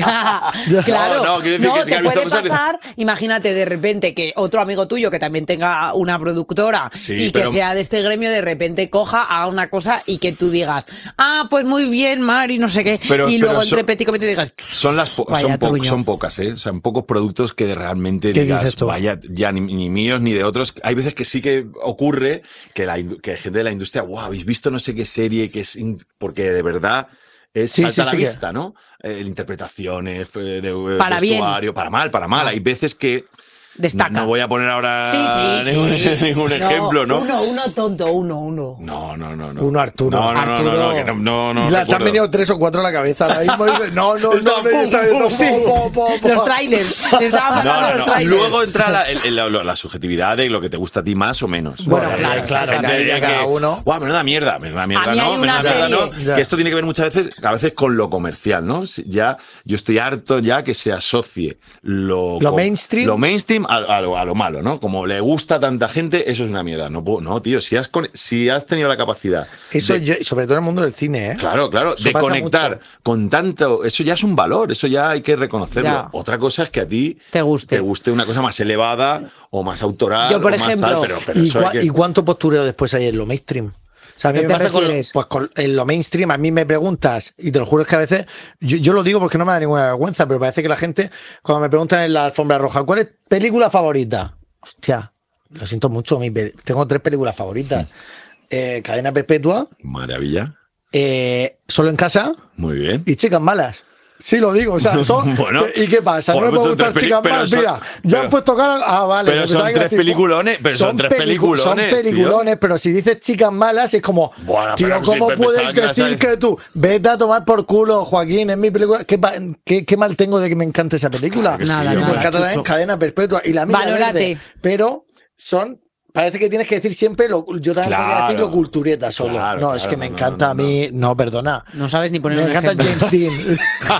S7: Claro,
S9: No, no, quiero decir que sí que
S7: te
S9: has visto
S7: puede
S9: cosas que-
S7: pasar, imagínate de repente que otro amigo tuyo que también tenga una productora
S9: Sí,
S7: y que
S9: pero-
S7: sea de este gremio de repente coja a una cosa y que tú digas, ah, pues muy bien, Mari, no sé qué,
S9: Pero-
S7: y
S9: pero
S7: luego
S9: eso-
S7: entre petit comité digas,
S9: Son las po-
S7: Vaya
S9: son, po-
S7: truño.
S9: son pocas, ¿eh? O sea, pocos productos que realmente
S8: ¿Qué
S9: digas,
S8: dices tú?
S9: vaya, ya ni, ni míos ni de otros. Hay veces que sí que ocurre que la indu- que gente de la industria, wow, habéis visto no sé qué serie, que es in- porque de verdad es
S8: Sí,
S9: salta
S8: sí,
S9: a la
S8: sí que-
S9: vista, ¿no? Eh, interpretaciones, eh, de, eh,
S7: Para bien.
S9: vestuario, para mal, para mal.
S7: Ah.
S9: Hay veces que
S7: destaca.
S9: no, no voy a poner ahora
S7: Sí, sí, sí.
S9: ningún, ningún ejemplo, ¿no?
S7: Uno, uno tonto, uno, uno.
S9: No, no, no, no.
S8: Uno Arturo.
S9: No, no, no, no, no,
S7: Arturo.
S9: que no, no, no
S8: Y la- te han
S9: recuerdo.
S8: venido tres o cuatro a la cabeza ahora mismo y dices, no, no, no,
S9: Está
S8: no,
S9: pum,
S8: está
S9: pum,
S8: viendo,
S9: sí.
S8: po, po, po, po.
S7: Los trailers. Estaba hablando de
S9: No,
S7: los
S9: no,
S7: trailers.
S9: luego entra la, el- el- la- la subjetividad de lo que te gusta a ti más o menos.
S8: Bueno,
S9: Eh,
S8: claro,
S9: hay
S8: claro,
S9: gente
S8: que ahí ya
S9: que-
S8: cada uno.
S9: Guau, menuda mierda, menuda mierda,
S7: mí hay
S9: no,
S7: una
S9: menuda mierda,
S7: serie-
S9: no.
S8: Ya.
S9: Que esto tiene que ver muchas veces, a veces con lo comercial, ¿no? Si- Ya, yo estoy harto ya que se asocie lo,
S8: Lo
S9: com-
S8: mainstream.
S9: lo mainstream a, a lo, a lo malo, ¿no? Como le gusta a tanta gente, eso es una mierda. No, puedo- no tío, si has, con- si has tenido la capacidad.
S8: Eso,
S9: de-
S8: yo- y sobre todo en el mundo del cine, ¿eh?
S9: Claro, claro,
S8: Eso
S9: de
S8: pasa
S9: conectar
S8: mucho.
S9: con tanto, eso ya es un valor, eso ya hay que reconocerlo.
S7: Ya.
S9: Otra cosa es que a ti
S7: Te guste.
S9: te guste una cosa más elevada o más autoral.
S7: Yo, por
S9: o más
S7: ejemplo-
S9: tal, pero, pero
S8: ¿Y,
S9: eso hay
S8: cua-
S9: que-
S8: ¿Y cuánto postureo después hay en lo mainstream? O sea, a mí
S7: ¿A
S8: me
S7: qué te
S8: pasa con,
S7: refieres?
S8: pues con en lo mainstream, a mí me preguntas, y te lo juro es que a veces, yo, yo lo digo porque no me da ninguna vergüenza, pero parece que la gente, cuando me preguntan en la alfombra roja, ¿cuál es película favorita? Hostia, lo siento mucho, mi pe- tengo tres películas favoritas. Eh, Cadena Perpetua,
S9: Maravilla,
S8: eh, Solo en casa
S9: muy bien.
S8: y Chicas Malas. Sí, lo digo, o sea, son...
S9: Bueno,
S8: ¿y qué pasa? ¿No
S9: joder,
S8: me
S9: pues
S8: pueden
S9: son
S8: gustar
S9: tres
S8: Chicas
S9: peli- pero
S8: Malas?
S9: son-
S8: Mira, ya
S9: pero-
S8: han puesto cara... Ah, vale.
S9: pero
S8: me
S9: son
S8: pensaba que
S9: tres
S8: iba a decir,
S9: peliculones, pero son tres
S8: pelicu-
S9: peliculones,
S8: Son
S9: tío.
S8: peliculones, pero si dices Chicas Malas es como...
S9: Bueno,
S8: tío,
S9: pero
S8: ¿cómo
S9: siempre
S8: puedes
S9: pensaba que ibas a
S8: decir
S9: decir-
S8: que tú... Vete a tomar por culo, Joaquín, es mi película... ¿Qué, pa- qué, qué mal tengo de que me encante esa película?
S9: Claro que sí,
S7: Nada,
S8: Y me
S7: nada,
S8: encanta también
S7: Chuso.
S8: Cadena Perpetua y la mía
S7: Valórate.
S8: verde, pero son... Parece que tienes que decir siempre, lo, yo también podría
S9: Claro.
S8: decir lo cultureta solo.
S9: Claro,
S8: no, es
S9: claro,
S8: que me
S9: no, no,
S8: encanta
S9: no,
S8: a mí... No, perdona.
S7: No sabes ni poner
S8: Me
S7: un
S8: encanta
S7: ejemplo.
S8: James Dean.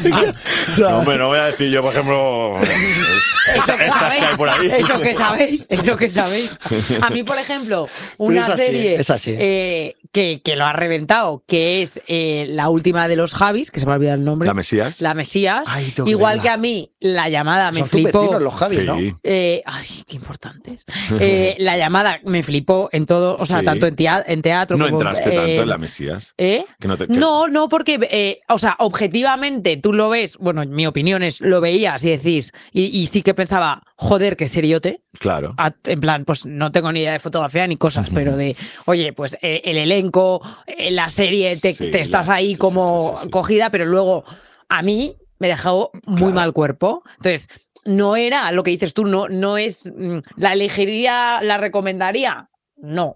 S8: O sea,
S9: No, hombre, no voy a decir yo, por ejemplo,
S7: Eso que
S9: esas que hay
S7: sabéis,
S9: por ahí.
S7: eso que sabéis, eso que sabéis. A mí, por ejemplo, una
S8: es así,
S7: serie
S8: es así.
S7: eh, que, que lo ha reventado, que es eh, la última de los Javis, que se me ha olvidado el nombre.
S9: La Mesías.
S7: La Mesías.
S8: Ay, tengo que
S7: Igual
S8: verla.
S7: que a mí, la llamada me
S8: son tus
S7: flipó.
S8: vecinos los Javis, ¿no?
S9: Sí.
S7: Eh, ay, qué importantes. Eh, la llamada me flipó en todo, o sea,
S9: Sí.
S7: tanto en, tea- en teatro
S9: No
S7: como
S9: entraste
S7: eh,
S9: tanto en la Mesías.
S7: ¿Eh?
S9: Que no, te, que-
S7: No, no, porque, eh, o sea, objetivamente tú lo ves, bueno, mi opinión es, lo veías y decís, y, y sí que pensaba, joder, qué seriote.
S9: Claro.
S7: A- en plan, pues no tengo ni idea de fotografía ni cosas,
S9: Ujú.
S7: pero de, oye, pues eh, el elenco, eh, la serie, te,
S9: Sí,
S7: te estás
S9: la-
S7: ahí
S9: sí, sí,
S7: como
S9: sí, sí, sí.
S7: cogida, pero luego a mí me dejó muy
S9: Claro.
S7: mal cuerpo. Entonces, no era lo que dices tú, no, no es, mm, ¿la elegiría, la recomendaría? No.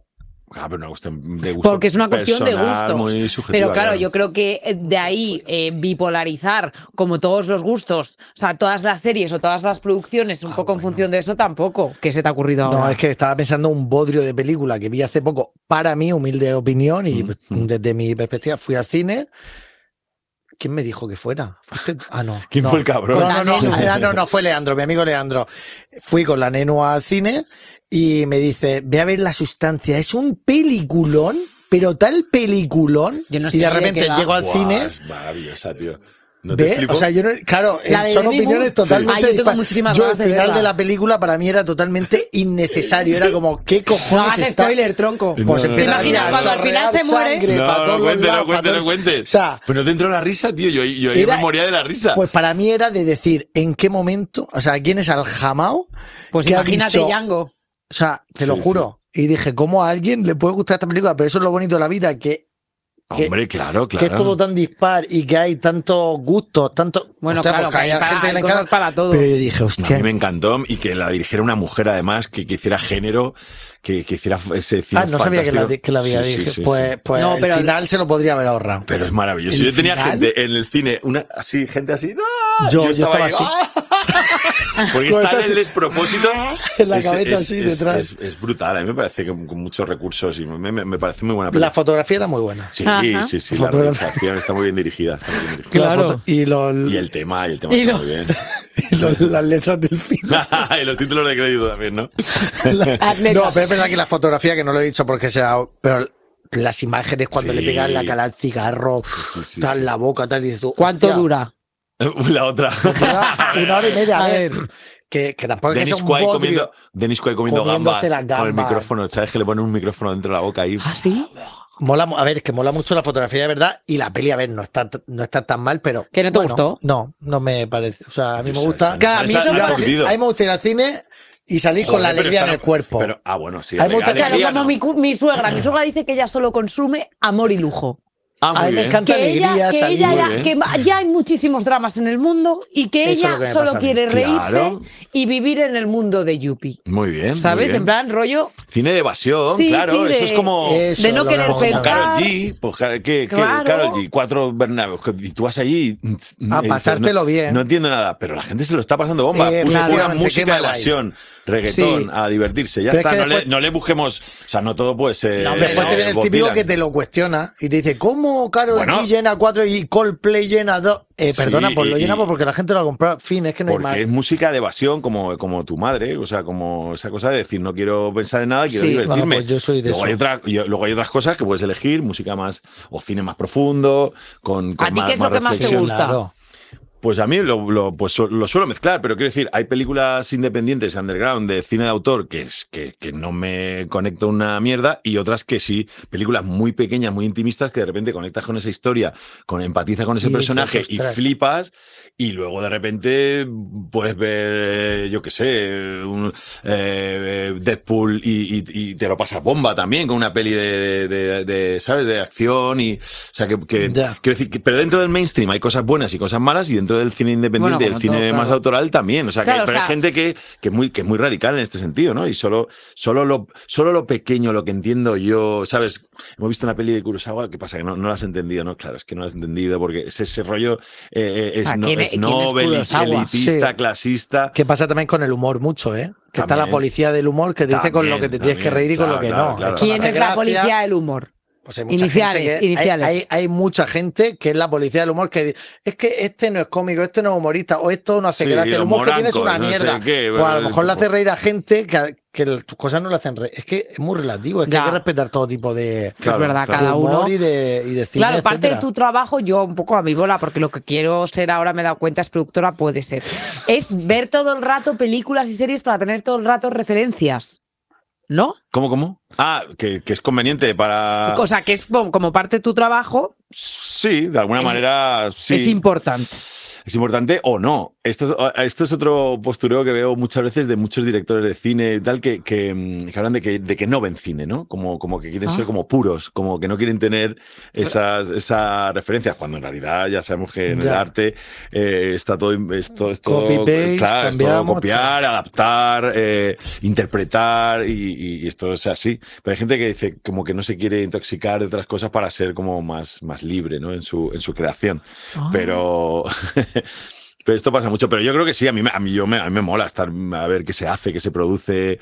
S9: Ah, pero una cuestión de gusto.
S7: Porque es una cuestión de
S9: personal,
S7: gustos.
S9: muy subjetiva,
S7: Pero claro,
S9: claro,
S7: yo creo que de ahí eh, bipolarizar como todos los gustos, o sea, todas las series o todas las producciones, un
S8: Ah,
S7: poco en
S8: bueno.
S7: función de eso tampoco. ¿Qué se te ha ocurrido ahora?
S8: No, es que estaba pensando un bodrio de película que vi hace poco, para mi humilde opinión, y
S9: Mm, mm.
S8: desde mi perspectiva fui al cine. ¿Quién me dijo que fuera? ¿Fuiste? Ah, no.
S9: ¿Quién
S8: no.
S9: fue el cabrón?
S8: No, no, no,
S7: La Nenu.
S8: ah, no, no, fue Leandro, mi amigo Leandro. Fui con la Nenu al cine y me dice, ve a ver La Sustancia, es un peliculón, pero tal peliculón.
S7: Yo no sé
S8: y de
S7: ni de
S8: repente
S7: qué va.
S8: llego al
S9: Buah,
S8: cine.
S9: es maravillosa, tío. ¿No te
S8: ¿Ve?
S9: flipó?
S8: O sea, yo no, claro,
S7: La
S8: eh,
S7: de
S8: son
S7: Demi
S8: opiniones
S7: Moore.
S8: totalmente
S7: Ah, yo tengo
S8: dispares.
S7: muchísimas
S8: Yo el
S7: ganas de
S8: final
S7: verla.
S8: de la película para mí era totalmente innecesario. Era como, ¿qué
S7: No
S8: cojones
S7: hagas
S8: está?
S7: spoiler, tronco.
S9: No,
S8: Pues
S9: no,
S8: empieza
S9: no,
S8: a
S9: no, no,
S7: cuando al final se muere.
S8: sangre para
S9: No,
S8: todos
S9: no
S8: los
S9: cuentes,
S8: lados,
S9: no cuentes,
S8: para
S9: no
S8: todos-
S9: cuentes.
S8: O sea,
S9: Pero no te entró la risa, tío. Yo, yo ahí
S8: Era-
S9: me moría de la risa.
S8: pues para mí era de decir, ¿en qué momento? O sea, ¿quién es Aljamao?
S7: Pues
S8: que ha
S7: imagínate,
S8: dicho-
S7: Django.
S8: O sea, te
S9: Sí,
S8: lo juro. Y dije, ¿cómo a alguien le puede gustar esta película? Pero eso es lo bonito de la vida, que, que,
S9: Hombre, claro, claro.
S8: que es todo tan dispar y que hay tantos gustos, tantos...
S7: Bueno,
S8: Hostia,
S7: claro,
S8: pues que
S7: que hay
S8: haya
S7: para-
S8: gente que
S7: hay
S8: le
S7: cosas
S8: encanta.
S7: para todo.
S8: Pero yo dije,
S9: A
S8: hostia,
S9: mí me encantó y que la dirigiera una mujer, además, que, que hiciera género, que, que hiciera ese cine
S8: ah, no sabía que la,
S9: fantástico.
S8: que la había
S9: Sí, sí,
S8: dirigido.
S9: sí,
S8: pues
S9: sí.
S8: pues
S7: No, pero-
S8: el final se lo podría haber ahorrado.
S9: Pero es maravilloso.
S8: ¿El
S9: Yo tenía
S8: final?
S9: gente en el cine, una así, gente así. ¡no!
S8: Yo- yo estaba
S9: ahí,
S8: así.
S9: ¡ah! Porque
S8: Como
S9: está en
S8: estás
S9: el despropósito.
S8: en la
S9: Es-
S8: cabeza
S9: es-
S8: así
S9: es-
S8: detrás.
S9: Es, es brutal. A mí me parece que con muchos recursos y me, me- me parece muy buena
S8: La
S9: película.
S8: fotografía era muy buena.
S9: Sí,
S7: Ajá.
S9: sí, sí.
S8: La
S9: La
S8: fotografía.
S9: realización está muy bien dirigida. Está muy bien dirigida.
S7: Claro.
S8: La foto- y, los-
S9: Y el tema, y el tema
S7: Y
S9: está
S7: lo-
S9: muy bien.
S8: y los- las letras del film.
S9: Y los títulos de crédito también, ¿no?
S8: No, pero es verdad que la fotografía, que no lo he dicho porque sea... Pero las imágenes cuando
S9: Sí.
S8: le pegan la cara al cigarro,
S9: Sí, sí,
S8: tal,
S9: sí.
S8: la boca, tal, y dices tú,
S7: ¿Cuánto
S8: hostia,
S7: dura?
S9: La otra.
S8: dura una hora y media. A
S7: A
S8: ver,
S7: ver.
S8: que, que tampoco es que
S9: Denis
S8: sea un
S9: Quaid
S8: bodrio.
S9: comiendo, Denis Quaid comiendo gambas,
S8: Comiéndose las
S9: con el
S8: gambas.
S9: micrófono. ¿Sabes que le ponen un micrófono dentro de la boca ahí?
S7: ¿Ah, sí?
S8: Mola, mu- a ver, es que mola mucho la fotografía de verdad y la peli, a ver, no está, no está tan mal, pero...
S7: ¿Que no te
S8: bueno,
S7: gustó?
S8: No, no me parece. O sea, a mí me
S9: Esa-
S8: gusta...
S9: esa-
S7: Claro, a mí
S9: esa
S7: eso
S9: la
S7: me
S9: he
S7: parece-
S9: curtido.
S8: A mí me gusta ir al cine y salir con la
S9: Joder, pero
S8: alegría
S9: está-
S8: en el cuerpo.
S9: Pero, ah, bueno, sí.
S8: Hay mucha-
S9: alegría
S7: Claro, como
S9: no.
S7: mi, cu- mi suegra. Mi suegra dice que ella solo consume amor y lujo.
S9: Ah, muy
S8: a mí me
S9: bien.
S8: encanta
S7: Que ella,
S8: alegría,
S7: que
S8: salir.
S7: ella
S9: Muy
S7: ya,
S9: bien.
S7: que va- ya hay muchísimos dramas en el mundo y que
S8: Eso es
S7: ella
S8: lo que me
S7: solo
S8: pasa a mí.
S7: quiere reírse
S9: Claro.
S7: y vivir en el mundo de Yuppie.
S9: Muy bien. muy
S7: ¿Sabes?
S9: bien.
S7: En plan, rollo.
S9: Cine de evasión,
S7: Sí,
S9: claro.
S7: sí, de-
S9: Eso es como.
S8: Eso,
S7: de no
S8: lo
S7: querer
S8: hablamos
S9: Como
S7: pensar.
S9: Karol G, pues ¿qué, qué,
S7: Claro.
S9: Karol G? Cuatro Bernabéu, y tú vas allí y
S8: A
S9: dices,
S8: pasártelo
S9: no,
S8: bien.
S9: No entiendo nada, pero la gente se lo está pasando bomba.
S8: Eh,
S9: Puse
S7: claro.
S9: pura
S8: efectivamente,
S9: música
S8: qué
S9: de
S8: mal hay.
S9: evasión, reggaetón,
S7: Sí.
S9: a divertirse. Ya
S8: Pero es
S9: está,
S8: que
S9: no,
S8: después-
S9: le, no le busquemos. O sea, no todo puede ser.
S7: No, hombre,
S8: Después
S7: no,
S8: te viene el
S9: Bob
S8: típico
S9: Dylan.
S8: que te lo cuestiona y te dice, ¿cómo Karol
S9: Bueno.
S8: G llena cuatro y Coldplay llena dos? Eh,
S9: Sí,
S8: perdona, pues lo
S9: y-
S8: llena
S9: y-
S8: porque la gente lo ha comprado. Fin, es que no hay
S9: Porque
S8: más.
S9: es música de evasión como, como tu madre, o sea, como esa cosa de decir no quiero pensar en nada, quiero
S8: Sí,
S9: divertirme.
S8: bueno, pues yo soy de
S9: luego, hay
S8: eso.
S9: otra, y luego hay otras cosas que puedes elegir, música más o cine más profundo, con, con
S7: ¿A ti
S9: más,
S7: qué es lo que más te
S9: reflexión.
S7: gusta?
S8: Claro.
S9: Pues a mí lo, lo- pues su- lo suelo mezclar, pero quiero decir, hay películas independientes, underground, de cine de autor, que, es, que, que no me conecto una mierda, y otras que sí, películas muy pequeñas, muy intimistas, que de repente conectas con esa historia, con empatizas con ese
S8: Y dices,
S9: personaje y
S8: "Ostras".
S9: flipas, y luego de repente puedes ver, eh, yo qué sé, un, eh, Deadpool y, y- y te lo pasas bomba también con una peli de, de- de, ¿sabes?, de acción, y, o sea, que, que-
S8: Ya.
S9: quiero decir, que- pero dentro del mainstream hay cosas buenas y cosas malas, y dentro del cine independiente
S7: Bueno,
S9: y el
S7: como
S9: cine
S7: todo,
S9: más
S7: claro.
S9: autoral también. O sea, que
S7: Claro,
S9: hay, pero
S7: o
S9: hay
S7: sea-
S9: gente que, que, es muy, que es muy radical en este sentido, ¿no? Y solo, solo, lo, solo lo pequeño, lo que entiendo yo, ¿sabes? Hemos visto una peli de Kurosawa, ¿qué pasa? Que no, no la has entendido, ¿no? Claro, es que no la has entendido, porque es ese rollo, eh, eh, es,
S7: ¿A
S9: no,
S7: quién-
S9: es
S7: quién es
S9: novel,
S7: Kurosawa?
S9: elitista,
S8: Sí.
S9: clasista.
S8: Que pasa también con el humor mucho, ¿eh? Que está la
S9: También.
S8: policía del humor que te dice con lo
S9: También,
S8: que te tienes que
S9: también,
S8: reír y con
S9: claro,
S8: lo que
S9: claro,
S8: no.
S9: claro.
S8: Esto me
S7: ¿Quién
S8: hace
S7: es la
S8: gracia.
S7: policía del humor?
S8: Pues hay mucha
S7: Iniciales,
S8: gente que-
S7: iniciales.
S8: Hay, hay, hay mucha gente que es la policía del humor que dice, es que este no es cómico, este no es humorista, o esto no hace
S9: Sí,
S8: gracia. El
S9: los
S8: humor que tiene es
S9: morancos,
S8: una
S9: no sé
S8: mierda.
S9: qué,
S8: pues a lo
S9: el
S8: mejor le
S9: tipo.
S8: hace reír a gente que, que tus cosas no le hacen reír. Es que es muy relativo, es que
S7: Ya.
S8: hay que respetar todo tipo de,
S9: Claro,
S7: es verdad,
S9: claro.
S8: de
S7: cada
S8: humor
S7: uno.
S8: y de, y de cine,
S7: Claro, parte de
S8: etcétera.
S7: tu trabajo, yo un poco a mi bola, porque lo que quiero ser ahora, me he dado cuenta, es productora, puede ser. Es ver todo el rato películas y series para tener todo el rato referencias. ¿No?
S9: ¿Cómo, cómo? Ah, que, que es conveniente para...
S7: O sea, que es como como parte de tu trabajo,
S9: Sí, de alguna
S7: Es-
S9: manera sí.
S7: es importante.
S9: Es importante o no. Esto, esto es otro postureo que veo muchas veces de muchos directores de cine y tal, que, que, que hablan de que, de que no ven cine, ¿no? Como, como que quieren
S7: Ah.
S9: ser como puros, como que no quieren tener esas, esas referencias, cuando en realidad ya sabemos que en el
S8: Ya.
S9: arte eh, está todo, es todo, es todo-
S8: Copy-paste,
S9: claro, es todo
S8: cambiamos,
S9: copiar, adaptar, eh, interpretar, y, y esto es así. Pero hay gente que dice como que no se quiere intoxicar de otras cosas para ser como más, más libre, ¿no? En su, en su creación.
S7: Ah.
S9: Pero... Pero esto pasa mucho, pero yo creo que sí, a mí, me- a mí, yo me, a mí me mola estar a ver qué se hace, qué se produce,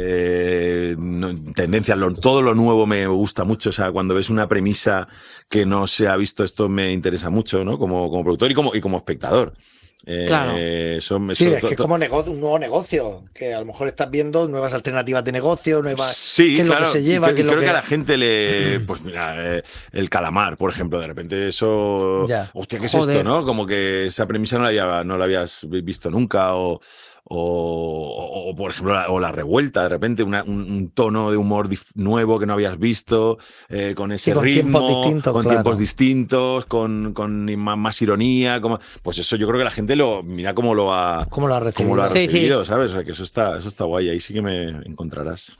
S9: eh, no- tendencias, lo- todo lo nuevo me gusta mucho, o sea, cuando ves una premisa que no se ha visto, esto me interesa mucho, ¿no? Como, como productor y como, y como espectador. Eh,
S7: Claro.
S9: eso me-
S8: Sí,
S9: eso-
S8: es
S9: to-
S8: que es
S9: to-
S8: como nego- un nuevo negocio, que a lo mejor estás viendo nuevas alternativas de negocio, nuevas...
S9: Sí,
S8: qué es
S9: claro.
S8: lo que se
S9: y
S8: lleva,
S9: creo,
S8: qué es lo
S9: creo que...
S8: que...
S9: a la gente le... Pues mira, eh, el calamar, por ejemplo, de repente eso...
S8: Ya.
S9: Hostia, ¿qué es
S7: Joder.
S9: esto, no? Como que esa premisa no la, había, no la habías visto nunca o... O, o- o, por ejemplo, la, o la revuelta, de repente, una- un, un tono de humor dif- nuevo que no habías visto, eh, con ese
S8: Sí, con
S9: ritmo,
S8: tiempos distintos,
S9: con
S8: claro.
S9: tiempos distintos, con, con más, más ironía. Como, pues eso yo creo que la gente lo mira cómo lo ha,
S8: ¿Cómo lo ha recibido?
S9: cómo lo ha
S7: Sí, sí.
S9: recibido, ¿sabes? O sea, que eso está, eso está guay, ahí sí que me encontrarás.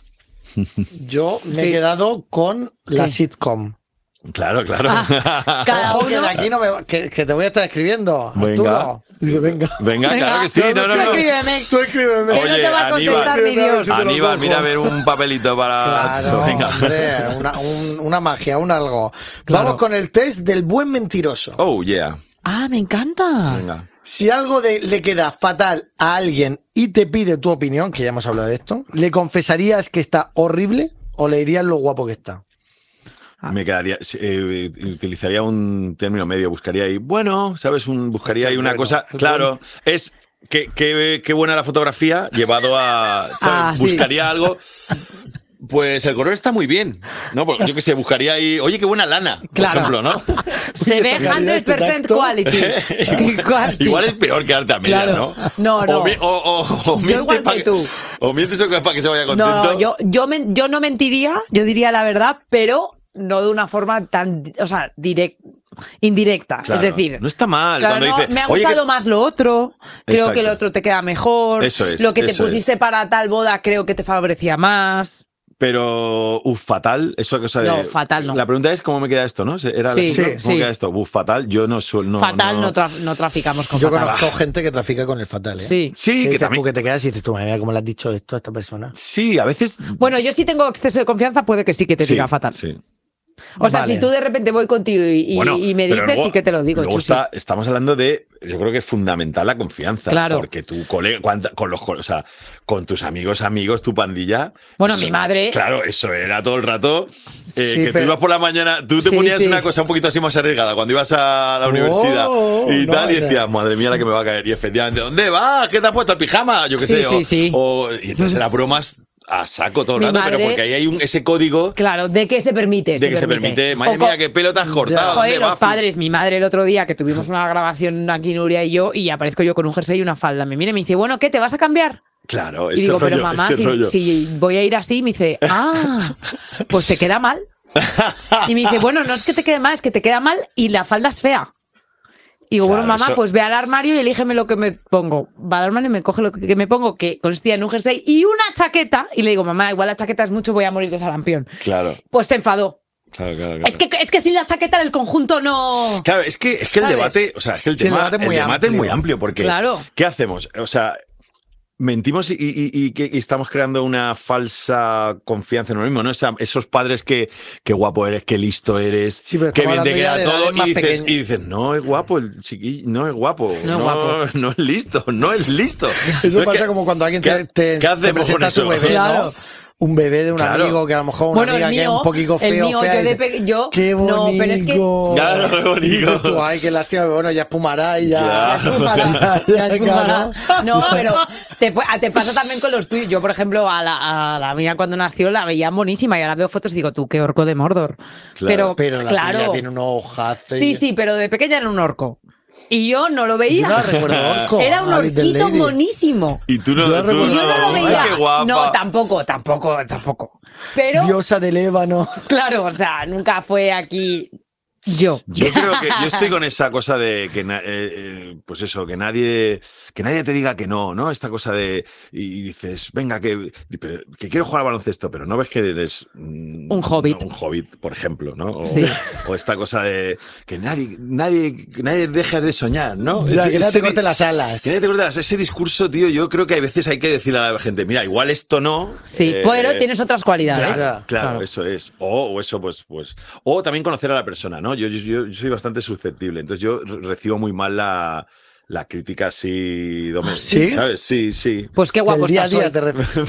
S8: Yo me he
S7: Sí.
S8: quedado con la
S7: ¿Qué?
S8: sitcom.
S9: Claro, claro.
S7: Ah, cada
S8: Ojo, que
S7: uno.
S8: de aquí no me va- que, que te voy a estar escribiendo.
S9: Venga.
S8: Arturo. Dice, venga.
S9: Venga, claro que sí. No, no,
S7: Tú
S9: no.
S7: escríbeme.
S8: Tú escríbeme.
S7: Que no te va a
S9: Aníbal.
S7: contestar ni Dios.
S9: Aníbal, mira a ver un papelito para...
S8: Claro,
S9: Venga.
S8: hombre, una, un- una magia, un algo.
S7: Claro.
S8: Vamos con el test del buen mentiroso.
S9: Oh, yeah.
S7: Ah, me encanta.
S9: Venga.
S8: Si algo de- le queda fatal a alguien y te pide tu opinión, que ya hemos hablado de esto, ¿le confesarías que está horrible o le dirías lo guapo que está?
S9: Me quedaría, eh, utilizaría un término medio, buscaría ahí, bueno, ¿sabes? Un, buscaría ahí una
S8: Bueno,
S9: cosa,
S8: bueno.
S9: claro, es que, que- qué buena la fotografía, llevado a, ¿sabes?
S7: Ah, sí.
S9: Buscaría algo, pues el color está muy bien, ¿no? Porque yo qué sé, buscaría ahí, oye, qué buena lana, por
S7: Claro.
S9: ejemplo, ¿no?
S7: Se ve
S8: calidad,
S7: cien
S8: este
S7: por ciento
S8: tacto.
S7: quality. Quality.
S9: Igual es peor quedarte a medias,
S7: Claro.
S9: ¿no?
S7: No, no.
S9: O, mi- o, o- o miente
S7: igual
S9: pa'
S7: que tú.
S9: O mientes o para que se vaya contento.
S7: No, no, yo, yo, men- yo no mentiría, yo diría la verdad, pero no de una forma tan, o sea, direct, indirecta.
S9: Claro,
S7: es decir,
S9: no está mal.
S7: claro,
S9: cuando
S7: no,
S9: dice,
S7: me ha
S9: "Oye,
S7: gustado
S9: que-".
S7: más lo otro, creo
S9: Exacto.
S7: que el otro te queda mejor.
S9: Eso es,
S7: Lo que te
S9: eso
S7: pusiste
S9: es.
S7: para tal boda creo que te favorecía más.
S9: Pero, uff, fatal, eso cosa de...
S7: No, fatal no.
S9: La pregunta es cómo me queda esto, ¿no? Era
S7: Sí,
S9: la-
S7: sí,
S9: ¿Cómo
S7: sí.
S9: queda esto? Uff, fatal, yo no suelo... No,
S7: fatal no,
S9: no-
S7: tra- no traficamos con
S8: Yo
S7: fatal.
S8: conozco gente que trafica con el fatal, ¿eh?
S7: Sí.
S9: Sí,
S8: Que,
S9: que
S8: dices tú
S9: también...
S8: que te quedas y dices tú, madre mía, ¿cómo le has dicho esto a esta persona?
S9: Sí, a veces...
S7: Bueno, yo sí tengo exceso de confianza, puede que sí que te
S9: sí,
S7: diga fatal.
S9: Sí.
S7: O sea,
S8: Vale.
S7: si tú de repente voy contigo y, y-
S9: Bueno,
S7: y me
S9: pero
S7: dices,
S9: luego-
S7: sí que te lo digo.
S9: Luego
S7: Chusi.
S9: está, estamos hablando de, yo creo que es fundamental la confianza.
S7: Claro.
S9: Porque tu colega, cuanta- con los, co- o sea, con tus amigos, amigos, tu pandilla.
S7: Bueno,
S9: eso-
S7: mi madre-
S9: Claro, eso era todo el rato. eh,
S8: Sí,
S9: que
S8: pero-
S9: tú ibas por la mañana, tú te
S7: Sí,
S9: ponías
S7: sí.
S9: una cosa un poquito así más arriesgada cuando ibas a la universidad
S8: Oh,
S9: y
S8: no,
S9: tal, y
S8: no.
S9: decías, madre mía, la que me va a caer. Y efectivamente, ¿dónde vas? ¿Qué te has puesto el pijama? Yo qué
S7: Sí,
S9: sé.
S7: sí,
S9: o,
S7: sí.
S9: o- y entonces era bromas a saco todo el
S7: Mi
S9: rato, pero
S7: madre-
S9: porque ahí hay un, ese código
S7: Claro, de que se permite.
S9: de que se permite. Madre
S7: O co-
S9: mía, qué pelo te has cortado.
S7: Joder,
S9: ¿dónde
S7: los
S9: vas?
S7: padres, mi madre el otro día que tuvimos una grabación aquí Nuria y yo y aparezco yo con un jersey y una falda. Me mira y me dice, bueno, ¿qué te vas a cambiar?
S9: Claro,
S7: Y
S9: ese
S7: digo, pero
S9: rollo,
S7: mamá,
S9: ese
S7: si,
S9: rollo.
S7: si voy a ir así, me dice, ah, pues te queda mal. Y me dice, bueno, no es que te quede mal, es que te queda mal y la falda es fea. Y digo,
S9: Claro,
S7: bueno, mamá,
S9: eso-
S7: pues ve al armario y elígeme lo que me pongo. Va al armario y me coge lo que, que me pongo, que consistía en un jersey y una chaqueta. Y le digo, mamá, igual la chaqueta es mucho, voy a morir de sarampión.
S9: Claro,
S7: Pues se enfadó.
S9: claro, claro. claro.
S7: Es que, es que sin la chaqueta del conjunto no...
S9: Claro, es que, es que el
S7: ¿Sabes?
S9: debate, o sea, es que el
S8: Sí, el
S9: tema,
S8: debate es
S9: el
S8: muy
S9: debate es muy
S8: amplio.
S9: amplio porque
S7: Claro.
S9: ¿qué hacemos? O sea, mentimos y, y- y que y estamos creando una falsa confianza en uno mismo, ¿no? Esa- esos padres que qué guapo eres, qué listo eres,
S8: Sí, pero
S9: qué
S8: estamos
S9: bien te
S8: hablando ya
S9: queda
S8: de
S9: todo
S8: edades más
S9: y dices,
S8: pequeñas.
S9: y dices, no es guapo el chiquillo, no es guapo,
S7: No es guapo.
S9: no es listo, no es listo.
S8: Eso
S9: Entonces,
S8: pasa
S9: ¿qué-
S8: como cuando alguien
S9: qué-
S8: te, te-
S9: qué
S8: te
S9: hacemos
S8: presenta
S9: con
S8: a su
S9: eso?
S8: bebé,
S7: Claro.
S8: ¿no? Un bebé de un
S9: Claro.
S8: amigo que a lo mejor una
S7: Bueno,
S8: amiga
S7: el
S8: que es
S7: mío,
S8: un poquito feo,
S7: el mío,
S8: fea,
S7: yo
S8: y
S7: de
S8: dices,
S7: pe- yo-
S8: qué bonito.
S7: no, pero es que-
S9: Claro, qué bonito.
S8: Y dices tú, ay, qué lástima, bueno, ya espumará y ya.
S9: Claro.
S7: Espumará,
S8: Ya,
S7: ya espumará.
S8: claro.
S7: No, pero te, pu- te pasa también con los tuyos. Yo, por ejemplo, a la, a la mía cuando nació la veía monísima y ahora veo fotos y digo, tú, qué orco de Mordor.
S9: Claro.
S7: Pero,
S8: Pero la
S7: claro.
S8: tuya tiene unos ojazos.
S7: Sí, sí, pero de pequeña era un orco. Y yo no lo
S8: Yo
S7: veía.
S8: no la recuerdo orco.
S7: Era un
S8: Alice the
S7: orquito
S8: Lady.
S7: monísimo.
S9: Y tú no,
S8: Yo
S9: tú
S8: recuerdo-
S7: Y yo no lo
S9: ay,
S7: veía.
S9: qué guapa.
S7: No, tampoco, tampoco, tampoco. Pero,
S8: Diosa del ébano.
S7: claro, o sea, nunca fue aquí Yo.
S9: Yo creo que yo estoy con esa cosa de que, na- eh, eh, pues eso, que nadie, que nadie te diga que no, ¿no? Esta cosa de, y dices, venga, que, pero- que quiero jugar al baloncesto, pero no ves que eres mm,
S7: Un hobbit.
S9: no, un hobbit, por ejemplo, ¿no? O,
S7: Sí.
S9: o esta cosa de que nadie, nadie, que nadie deje de soñar, ¿no?
S8: Ya,
S9: Ese-
S8: que no
S9: ese
S8: te corte
S9: di-
S8: las alas.
S9: Que nadie te corte las- ese discurso, tío, yo creo que a veces hay que decirle a la gente, mira, igual esto no.
S7: Sí,
S9: eh,
S7: pero tienes otras cualidades.
S9: Claro,
S8: Claro.
S9: claro,
S7: Claro.
S9: eso es. O, o eso, pues, pues. O también conocer a la persona, ¿no? Yo, yo, yo- yo soy bastante susceptible. Entonces yo re- recibo muy mal la, la crítica así doméstica.
S8: ¿Sí?
S9: ¿Sabes? Sí, sí.
S7: Pues qué guapo
S8: Del día a
S7: estás
S8: día
S7: hoy.
S8: te refieres.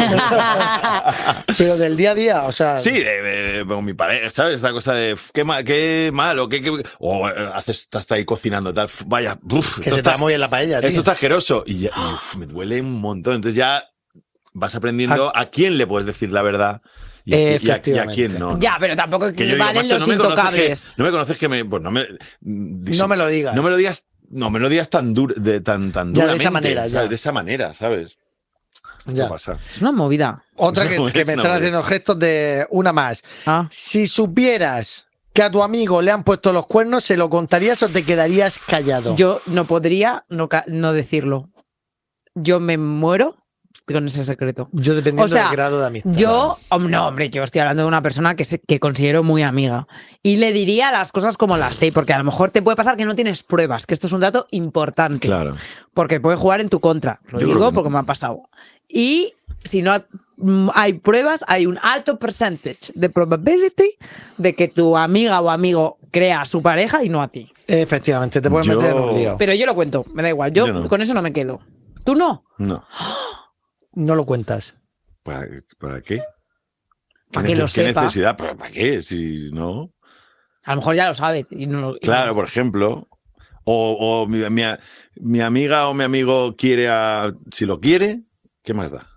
S8: Pero del día a día, o sea.
S9: Sí, de, de- con mi pareja, ¿sabes? Esta cosa de "Uf, qué, ma- qué malo, qué, qué-". O eh, haces, estás ahí cocinando, tal. "Uf, vaya, uf,
S8: Que
S9: esto
S8: se te
S9: está-
S8: da muy bien la paella, tío.
S9: Esto está asqueroso. Y, ya, y, uf, me duele un montón. Entonces ya vas aprendiendo a quién le puedes decir la verdad y a, qui- y a- y a
S8: Efectivamente.
S9: quién no. ¿no?
S7: Ya, pero tampoco
S9: Que yo digo,
S7: valen
S9: "Macho,
S7: los
S9: no me conoces
S7: intocables.
S9: que- no me conoces que me. Pues no me. mm,
S8: No me lo digas.
S9: No me lo digas. No me lo digas tan dur, de tan, tan
S8: Ya, de
S9: duramente.
S8: esa manera, ya.
S9: ¿sabes? De esa manera, ¿sabes?
S8: Ya.
S9: Esto pasa.
S7: Es una movida.
S8: Otra que,
S9: No,
S8: que
S9: es
S8: me
S9: una
S8: están
S9: movida.
S8: haciendo gestos de una más.
S7: Ah.
S8: Si supieras que a tu amigo le han puesto los cuernos, ¿se lo contarías o te quedarías callado?
S7: Yo no podría no, ca- no decirlo. Yo me muero con ese secreto.
S8: Yo dependiendo
S7: O sea,
S8: del grado de amistad.
S7: Yo, hom- no, hombre, yo estoy hablando de una persona que, se- que considero muy amiga. Y le diría las cosas como las sé, porque a lo mejor te puede pasar que no tienes pruebas, que esto es un dato importante.
S9: Claro.
S7: Porque puede jugar en tu contra. Lo
S9: Yo creo
S7: digo
S9: que no.
S7: porque me ha pasado. Y si no mm, hay pruebas, hay un alto percentage de probability de que tu amiga o amigo crea a su pareja y no a ti.
S8: Efectivamente, te puedes
S9: Yo-
S8: meter en un lío.
S7: Pero yo lo cuento, me da igual. Yo,
S9: Yo no.
S7: con eso no me quedo. ¿Tú no?
S9: No.
S8: No lo cuentas.
S9: ¿Para, para qué?
S7: Para que
S9: nece-
S7: lo
S9: ¿Qué
S7: sepa.
S9: necesidad? ¿Para, para qué? Si no.
S7: A lo mejor ya lo sabes. Y no lo- y
S9: Claro,
S7: no.
S9: por ejemplo. O, o mi, mi, mi amiga o mi amigo quiere a. Si lo quiere, ¿qué más da?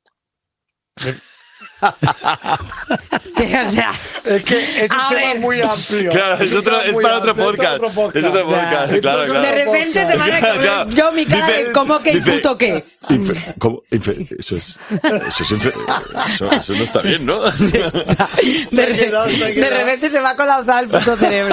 S7: O sea,
S8: Es que es un
S7: A
S8: tema
S7: ver.
S8: muy amplio.
S9: Claro, es,
S8: un
S9: otro,
S8: tema
S9: es
S8: muy
S9: para otro
S8: amplio,
S9: podcast.
S8: Es otro
S9: Es otro podcast,
S8: Ya,
S9: claro,
S8: esto es
S9: claro.
S7: de repente se me ha
S9: Claro, claro.
S7: yo mi cara
S9: Dice-
S7: de cómo que el
S9: dice-
S7: puto qué.
S9: Infe- ¿cómo? Infe- eso es. Eso, es infe- eso, eso no está bien, ¿no?
S7: De, re-
S8: quedado, se ha
S7: de
S8: quedado.
S7: repente se va a colapsar el puto cerebro.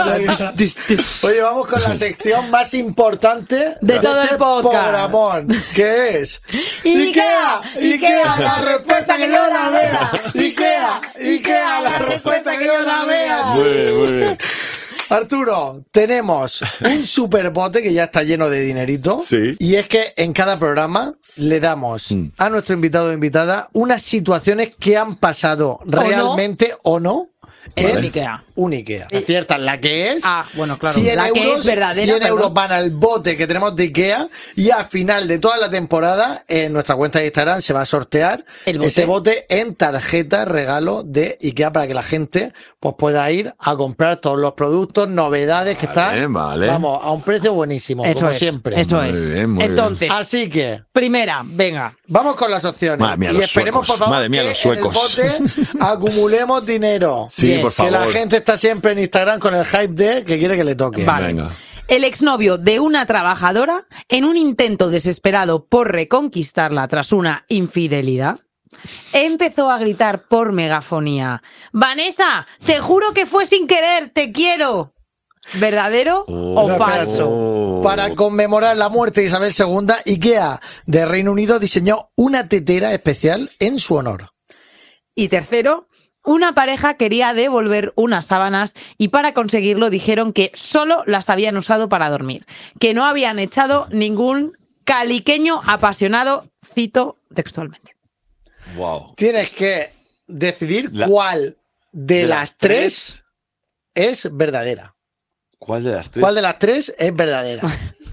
S8: Oye, vamos con la sección más importante
S7: De todo el
S8: este
S7: podcast.
S8: programón, que es
S7: Ikea, Ikea,
S8: la respuesta que yo la vea. Ikea, Ikea, la respuesta que yo la vea.
S9: Muy bien, muy bien.
S8: Arturo, tenemos un superbote que ya está lleno de dinerito.
S9: Sí.
S8: Y es que en cada programa le damos
S9: Mm.
S8: a nuestro invitado o invitada unas situaciones que han pasado realmente o no
S7: En
S8: en
S7: el Ikea.
S8: un Ikea. Aciertan la que es.
S7: Ah, bueno, claro.
S8: cien
S7: La que
S8: euros,
S7: es verdadera,
S8: cien
S7: perdón.
S8: euros van al bote que tenemos de Ikea y al final de toda la temporada en nuestra cuenta de Instagram se va a sortear
S7: El bote.
S8: ese bote en tarjeta regalo de Ikea para que la gente pues pueda ir a comprar todos los productos, novedades que
S9: Vale,
S8: están,
S9: vale.
S8: vamos, a un precio buenísimo,
S7: Eso
S8: como
S7: es.
S8: siempre.
S7: Eso
S9: Muy
S7: es.
S9: bien, muy bien.
S7: Entonces,
S8: Así que
S7: primera, venga.
S8: vamos con las opciones.
S9: Madre mía,
S8: y
S9: los
S8: esperemos,
S9: suecos.
S8: por favor,
S9: Madre mía,
S8: que
S9: los suecos.
S8: en el bote acumulemos dinero.
S9: Sí,
S7: Yes.
S9: por
S8: Que
S9: favor.
S8: la gente está siempre en Instagram con el hype de que quiere que le toque.
S7: Vale.
S9: Venga.
S7: El exnovio de una trabajadora, en un intento desesperado por reconquistarla tras una infidelidad, empezó a gritar por megafonía: Vanessa, te juro que fue sin querer, te quiero. ¿Verdadero
S9: Oh.
S7: o
S8: No, espera,
S7: falso?
S9: Oh.
S8: Para conmemorar la muerte de Isabel segunda, Ikea de Reino Unido diseñó una tetera especial en su honor.
S7: Y tercero, una pareja quería devolver unas sábanas y para conseguirlo dijeron que solo las habían usado para dormir, que no habían echado ningún caliqueño apasionado, cito textualmente.
S9: Wow.
S8: Tienes que decidir
S9: La-
S8: cuál de,
S9: de
S8: las
S9: las
S8: tres es verdadera.
S9: ¿Cuál de las tres?
S8: ¿Cuál de las tres es verdadera?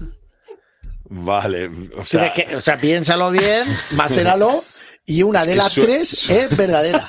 S9: Vale. O sea,
S8: Tienes que, o sea, piénsalo bien, macéralo, y una
S9: Es
S8: de
S9: que
S8: las
S9: su-
S8: tres
S9: su-
S8: es verdadera.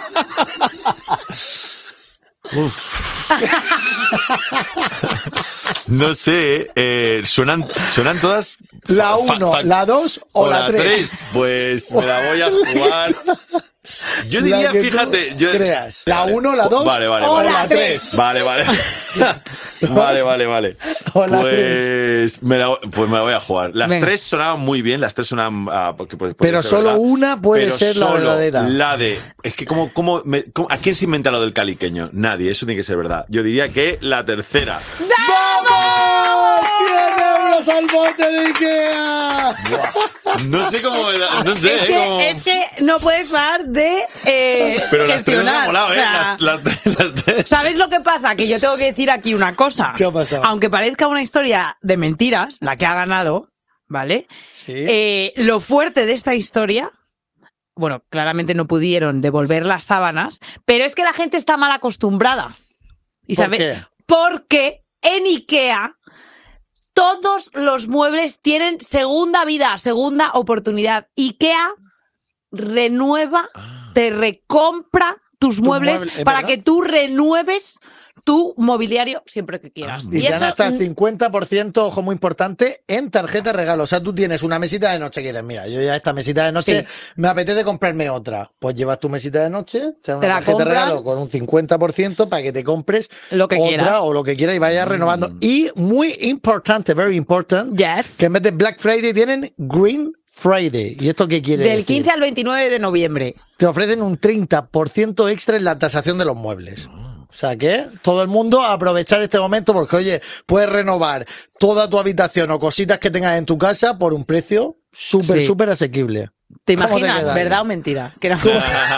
S9: no sé. eh, ¿suenan, ¿Suenan todas?
S8: La
S9: fa-
S8: uno,
S9: fa-
S8: la dos o,
S9: o
S8: la
S9: la
S8: tres.
S9: tres. Pues me la voy a jugar. Yo
S8: La
S9: diría,
S8: que tú
S9: fíjate, yo...
S8: creas. La
S9: Vale.
S8: uno, la dos
S9: Vale, vale,
S8: o
S9: vale.
S8: la tres.
S9: Vale, vale. Vale, vale, vale.
S8: O la
S9: Pues me, la, pues me la voy a jugar. Las
S7: Venga.
S9: tres sonaban muy bien, las tres sonaban... ah, porque puede- puede
S8: Pero
S9: ser
S8: solo
S9: verdad.
S8: una puede
S9: Pero
S8: ser la
S9: solo
S8: verdadera.
S9: La de... Es que como... como, me- como- ¿a quién se inventa lo del caliqueño? Nadie, eso tiene que ser verdad. Yo diría que la tercera.
S8: ¡Vamos! ¡cien euros al bote de Ikea!
S9: No sé cómo... me da- No sé,
S7: Es
S9: eh, cómo-
S7: que, es que no puedes parar de eh,
S9: Pero las tres nos
S7: gestionar.
S9: han molado,
S7: o
S9: ¿eh?
S7: sea,
S9: Las, las- las tres.
S7: ¿Sabes lo que pasa? Que yo tengo que decir aquí una cosa.
S8: ¿Qué ha pasado?
S7: Aunque parezca una historia de mentiras, la que ha ganado, ¿vale?
S8: Sí.
S7: Eh, lo fuerte de esta historia, bueno, claramente no pudieron devolver las sábanas, pero es que la gente está mal acostumbrada. ¿Y
S8: ¿Por
S7: sabe-
S8: qué?
S7: Porque en Ikea todos los muebles tienen segunda vida, segunda oportunidad. Ikea renueva, te recompra tus muebles
S8: mueble, ¿es
S7: para
S8: verdad?
S7: que tú renueves tu mobiliario siempre que quieras.
S8: Y,
S7: y
S8: ganas
S7: eso
S8: hasta el cincuenta por ciento, ojo muy importante, en tarjeta de regalo. O sea, tú tienes una mesita de noche que dices, mira, yo ya esta mesita de noche me apetece comprarme otra. Pues llevas tu mesita de noche, te dan
S7: Te
S8: una
S7: la
S8: tarjeta de
S7: compran.
S8: regalo con un cincuenta por ciento para que te compres
S7: Lo que
S8: otra
S7: quieras.
S8: o lo que quieras y vayas renovando.
S9: Mm.
S8: Y muy importante, very important,
S7: Yes.
S8: que en vez de Black Friday tienen Green Friday. ¿Y esto qué quiere
S7: Del
S8: decir?
S7: quince al veintinueve de noviembre.
S8: Te ofrecen un treinta por ciento extra en la tasación de los muebles. O sea que todo el mundo a aprovechar este momento porque, oye, puedes renovar toda tu habitación o cositas que tengas en tu casa por un precio súper,
S7: Sí.
S8: súper asequible.
S7: ¿Te
S8: ¿Cómo te
S7: imaginas?
S8: queda?
S7: ¿Verdad o mentira? Que no-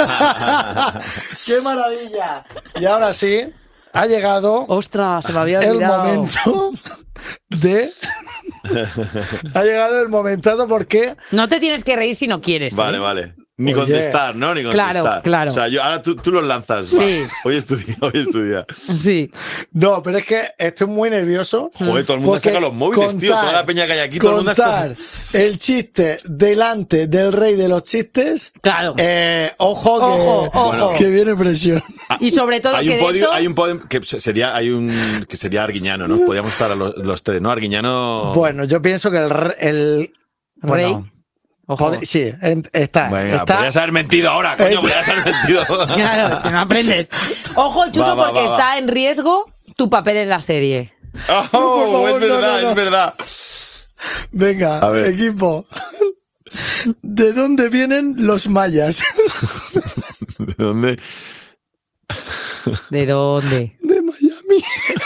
S8: ¡Qué maravilla! Y ahora sí, ha llegado
S7: Ostras, se me había
S8: el
S7: olvidado.
S8: momento de... ha llegado el momentazo porque...
S7: No te tienes que reír si no quieres. ¿eh?
S9: Vale, vale. Ni
S8: Oye.
S9: contestar, ¿no? Ni
S7: Claro,
S9: contestar.
S7: claro.
S9: O sea, yo, ahora tú, tú los lanzas.
S7: Sí.
S9: Va. Hoy es tu día, hoy es tu día.
S7: Sí.
S8: No, pero es que estoy muy nervioso.
S9: Joder, todo el mundo
S8: porque
S9: saca los móviles, tío. Toda la peña que hay aquí, todo el mundo
S8: contar
S9: está...
S8: el chiste delante del rey de los chistes.
S7: Claro.
S8: Eh, ojo, que,
S7: Ojo, ojo.
S9: Bueno.
S8: que viene presión.
S7: Y sobre todo
S9: hay
S7: que
S9: un
S7: de
S9: podio,
S7: esto...
S9: hay un podio que sería, hay un que sería Arguiñano, ¿no? Podríamos estar a los, los tres, ¿no? Arguiñano.
S8: Bueno, yo pienso que el, re- el
S7: Rey.
S8: bueno,
S7: Ojo.
S8: joder, sí, en- está,
S9: Venga,
S8: está
S9: podrías haber mentido ahora, coño,
S8: Eh,
S9: podrías haber mentido.
S7: Claro, que no aprendes. Ojo, Chuso,
S9: Va, va,
S7: porque
S9: va, va.
S7: está en riesgo tu papel en la serie.
S9: Oh,
S8: por favor,
S9: es verdad,
S8: no, no, no.
S9: es verdad.
S8: Venga,
S9: A ver.
S8: equipo. ¿De dónde vienen los mayas?
S9: ¿De dónde?
S7: ¿De dónde?
S8: De Miami.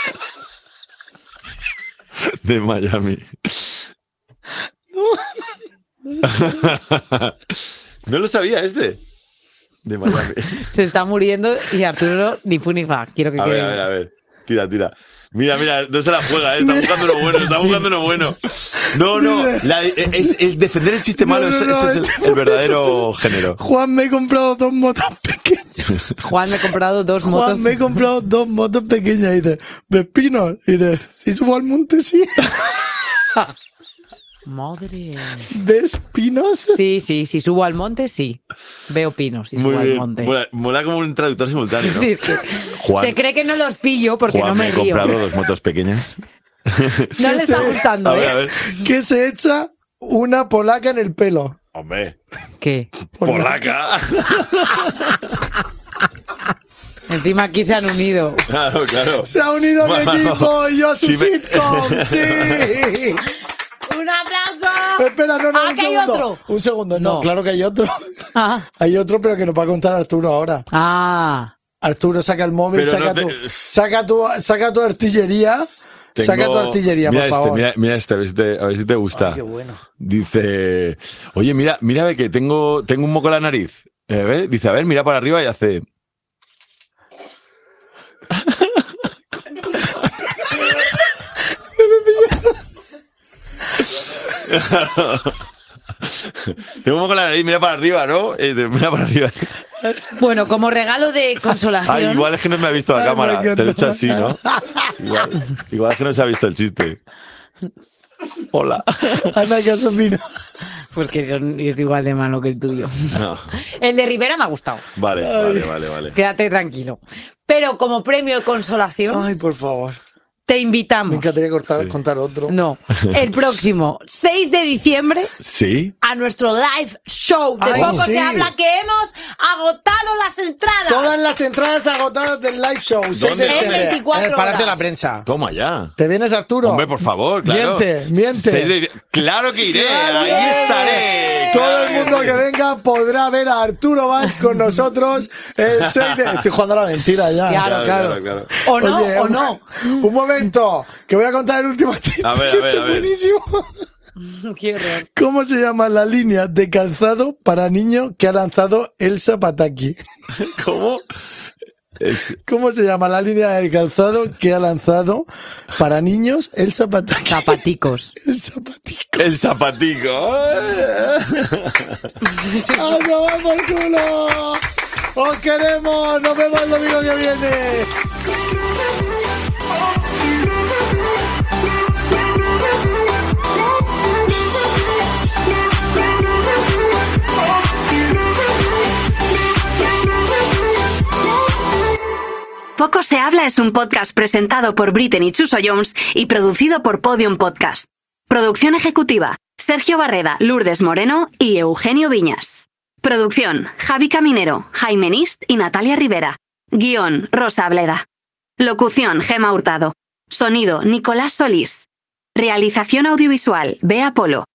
S9: De Miami. No lo sabía este. De Miami.
S7: Se está muriendo y Arturo ni fu ni fa. Quiero que
S9: A
S7: quede.
S9: ver, a ver, a ver. Tira, tira. Mira, mira, no se la juega, ¿eh? Está buscando lo bueno, está buscando lo bueno. No, no, la- es, es defender el chiste malo,
S8: No, no,
S9: ese,
S8: no,
S9: ese es el,
S8: este
S9: el verdadero género.
S8: Juan, me he comprado dos motos pequeñas.
S7: Juan me ha comprado dos motos.
S8: Juan, me he comprado dos motos pequeñas. Y dice, ¿Vespinos? Y dice, si subo al monte, sí.
S7: Madre.
S8: ¿Ves pinos?
S7: Sí, sí, si subo al monte, sí. Veo pinos si
S9: Muy
S7: subo al
S9: bien.
S7: monte.
S9: Mola, mola como un traductor simultáneo, ¿no?
S7: Sí, es que
S9: Juan,
S7: se cree que no los pillo porque
S9: Juan,
S7: no
S9: me
S7: me
S9: he
S7: río.
S9: comprado dos motos pequeñas.
S7: No le está
S8: Sí.
S7: gustando,
S9: A ver,
S7: ¿eh?
S9: a ver.
S8: Que se echa una polaca en el pelo.
S9: Hombre,
S7: ¿Qué?
S9: polaca.
S7: Encima aquí se han unido.
S9: Claro, claro.
S8: Se ha unido mi
S9: Bueno,
S8: equipo y yo a su
S9: si me-
S8: sitcom. ¡Sí!
S7: ¡Un aplauso!
S8: Espera, no, no,
S7: ¡Ah,
S8: un
S7: que hay
S8: segundo.
S7: otro!
S8: Un segundo, no,
S7: No.
S8: claro que hay otro.
S7: Ah.
S8: Hay otro, pero que nos va a contar Arturo ahora.
S7: Ah.
S8: Arturo, saca el móvil,
S9: Pero
S8: saca,
S9: no te-
S8: tu, saca, tu, saca tu artillería.
S9: Tengo-
S8: Saca tu artillería,
S9: mira
S8: por
S9: este,
S8: favor.
S9: Mira, mira este, a ver si te, a ver si te gusta.
S8: Ay, qué bueno.
S9: Dice, oye, mira, mira ve que tengo, tengo un moco en la nariz. Eh, a ver, dice, a ver, mira para arriba y hace. Tengo un moco en la nariz, mira para arriba, ¿no? Eh, de- mira para arriba.
S7: Bueno, como regalo de consolación.
S9: Ay, igual es que no me ha visto la
S8: Ay,
S9: cámara.
S8: me
S9: Te lo he
S8: encanta.
S9: hecho así, ¿no? Igual, igual es que no se ha visto el chiste. Hola.
S8: Ana, ¿qué has opinado?
S7: Pues que son- es igual de malo que el tuyo.
S9: No.
S7: El de Rivera me ha gustado.
S9: Vale, vale, vale, vale.
S7: Quédate tranquilo. Pero como premio de consolación,
S8: Ay, por favor.
S7: te
S8: Me
S7: invitamos.
S8: encantaría cortar,
S9: Sí.
S8: contar otro.
S7: No. El próximo seis de diciembre
S9: ¿Sí?
S7: a a nuestro live show. De
S10: Ay,
S7: poco
S10: sí.
S7: se habla que hemos agotado las entradas.
S10: Todas las entradas agotadas del live show. seis de
S9: ¿Dónde?
S10: septiembre,
S7: En veinticuatro
S10: en el Palacio de la
S7: horas.
S10: Prensa.
S9: Toma ya.
S10: ¿Te vienes, Arturo?
S9: Hombre, por favor, claro.
S10: Miente, miente.
S9: Seis de- Claro que iré,
S10: Claro.
S9: ahí estaré.
S10: Todo
S9: claro
S10: el mundo
S9: sí.
S10: que venga podrá ver a Arturo Valls con nosotros el seis de... Estoy jugando a la mentira ya.
S7: Claro, claro.
S9: claro.
S7: O no,
S10: Oye,
S7: o
S10: un-
S7: no.
S10: Un momento, que voy a contar el último chiste.
S9: A ver, a ver, a ver.
S10: Buenísimo.
S7: Qué horror.
S10: ¿Cómo se llama la línea de calzado para niño que ha lanzado Elsa Pataki?
S9: ¿Cómo? Es-
S10: ¿Cómo se llama la línea de calzado que ha lanzado para niños Elsa Pataki?
S7: Zapaticos.
S10: El zapatico.
S9: El zapatico.
S10: ¡A tomar por culo! ¡Os queremos! ¡Nos vemos el domingo que viene!
S6: Poco se habla es un podcast presentado por Britney Chuso Jones y producido por Podium Podcast. Producción ejecutiva: Sergio Barreda, Lourdes Moreno y Eugenio Viñas. Producción: Javi Caminero, Jaime Nist y Natalia Rivera. Guión: Rosa Bleda. Locución: Gema Hurtado. Sonido: Nicolás Solís. Realización audiovisual: Bea Polo.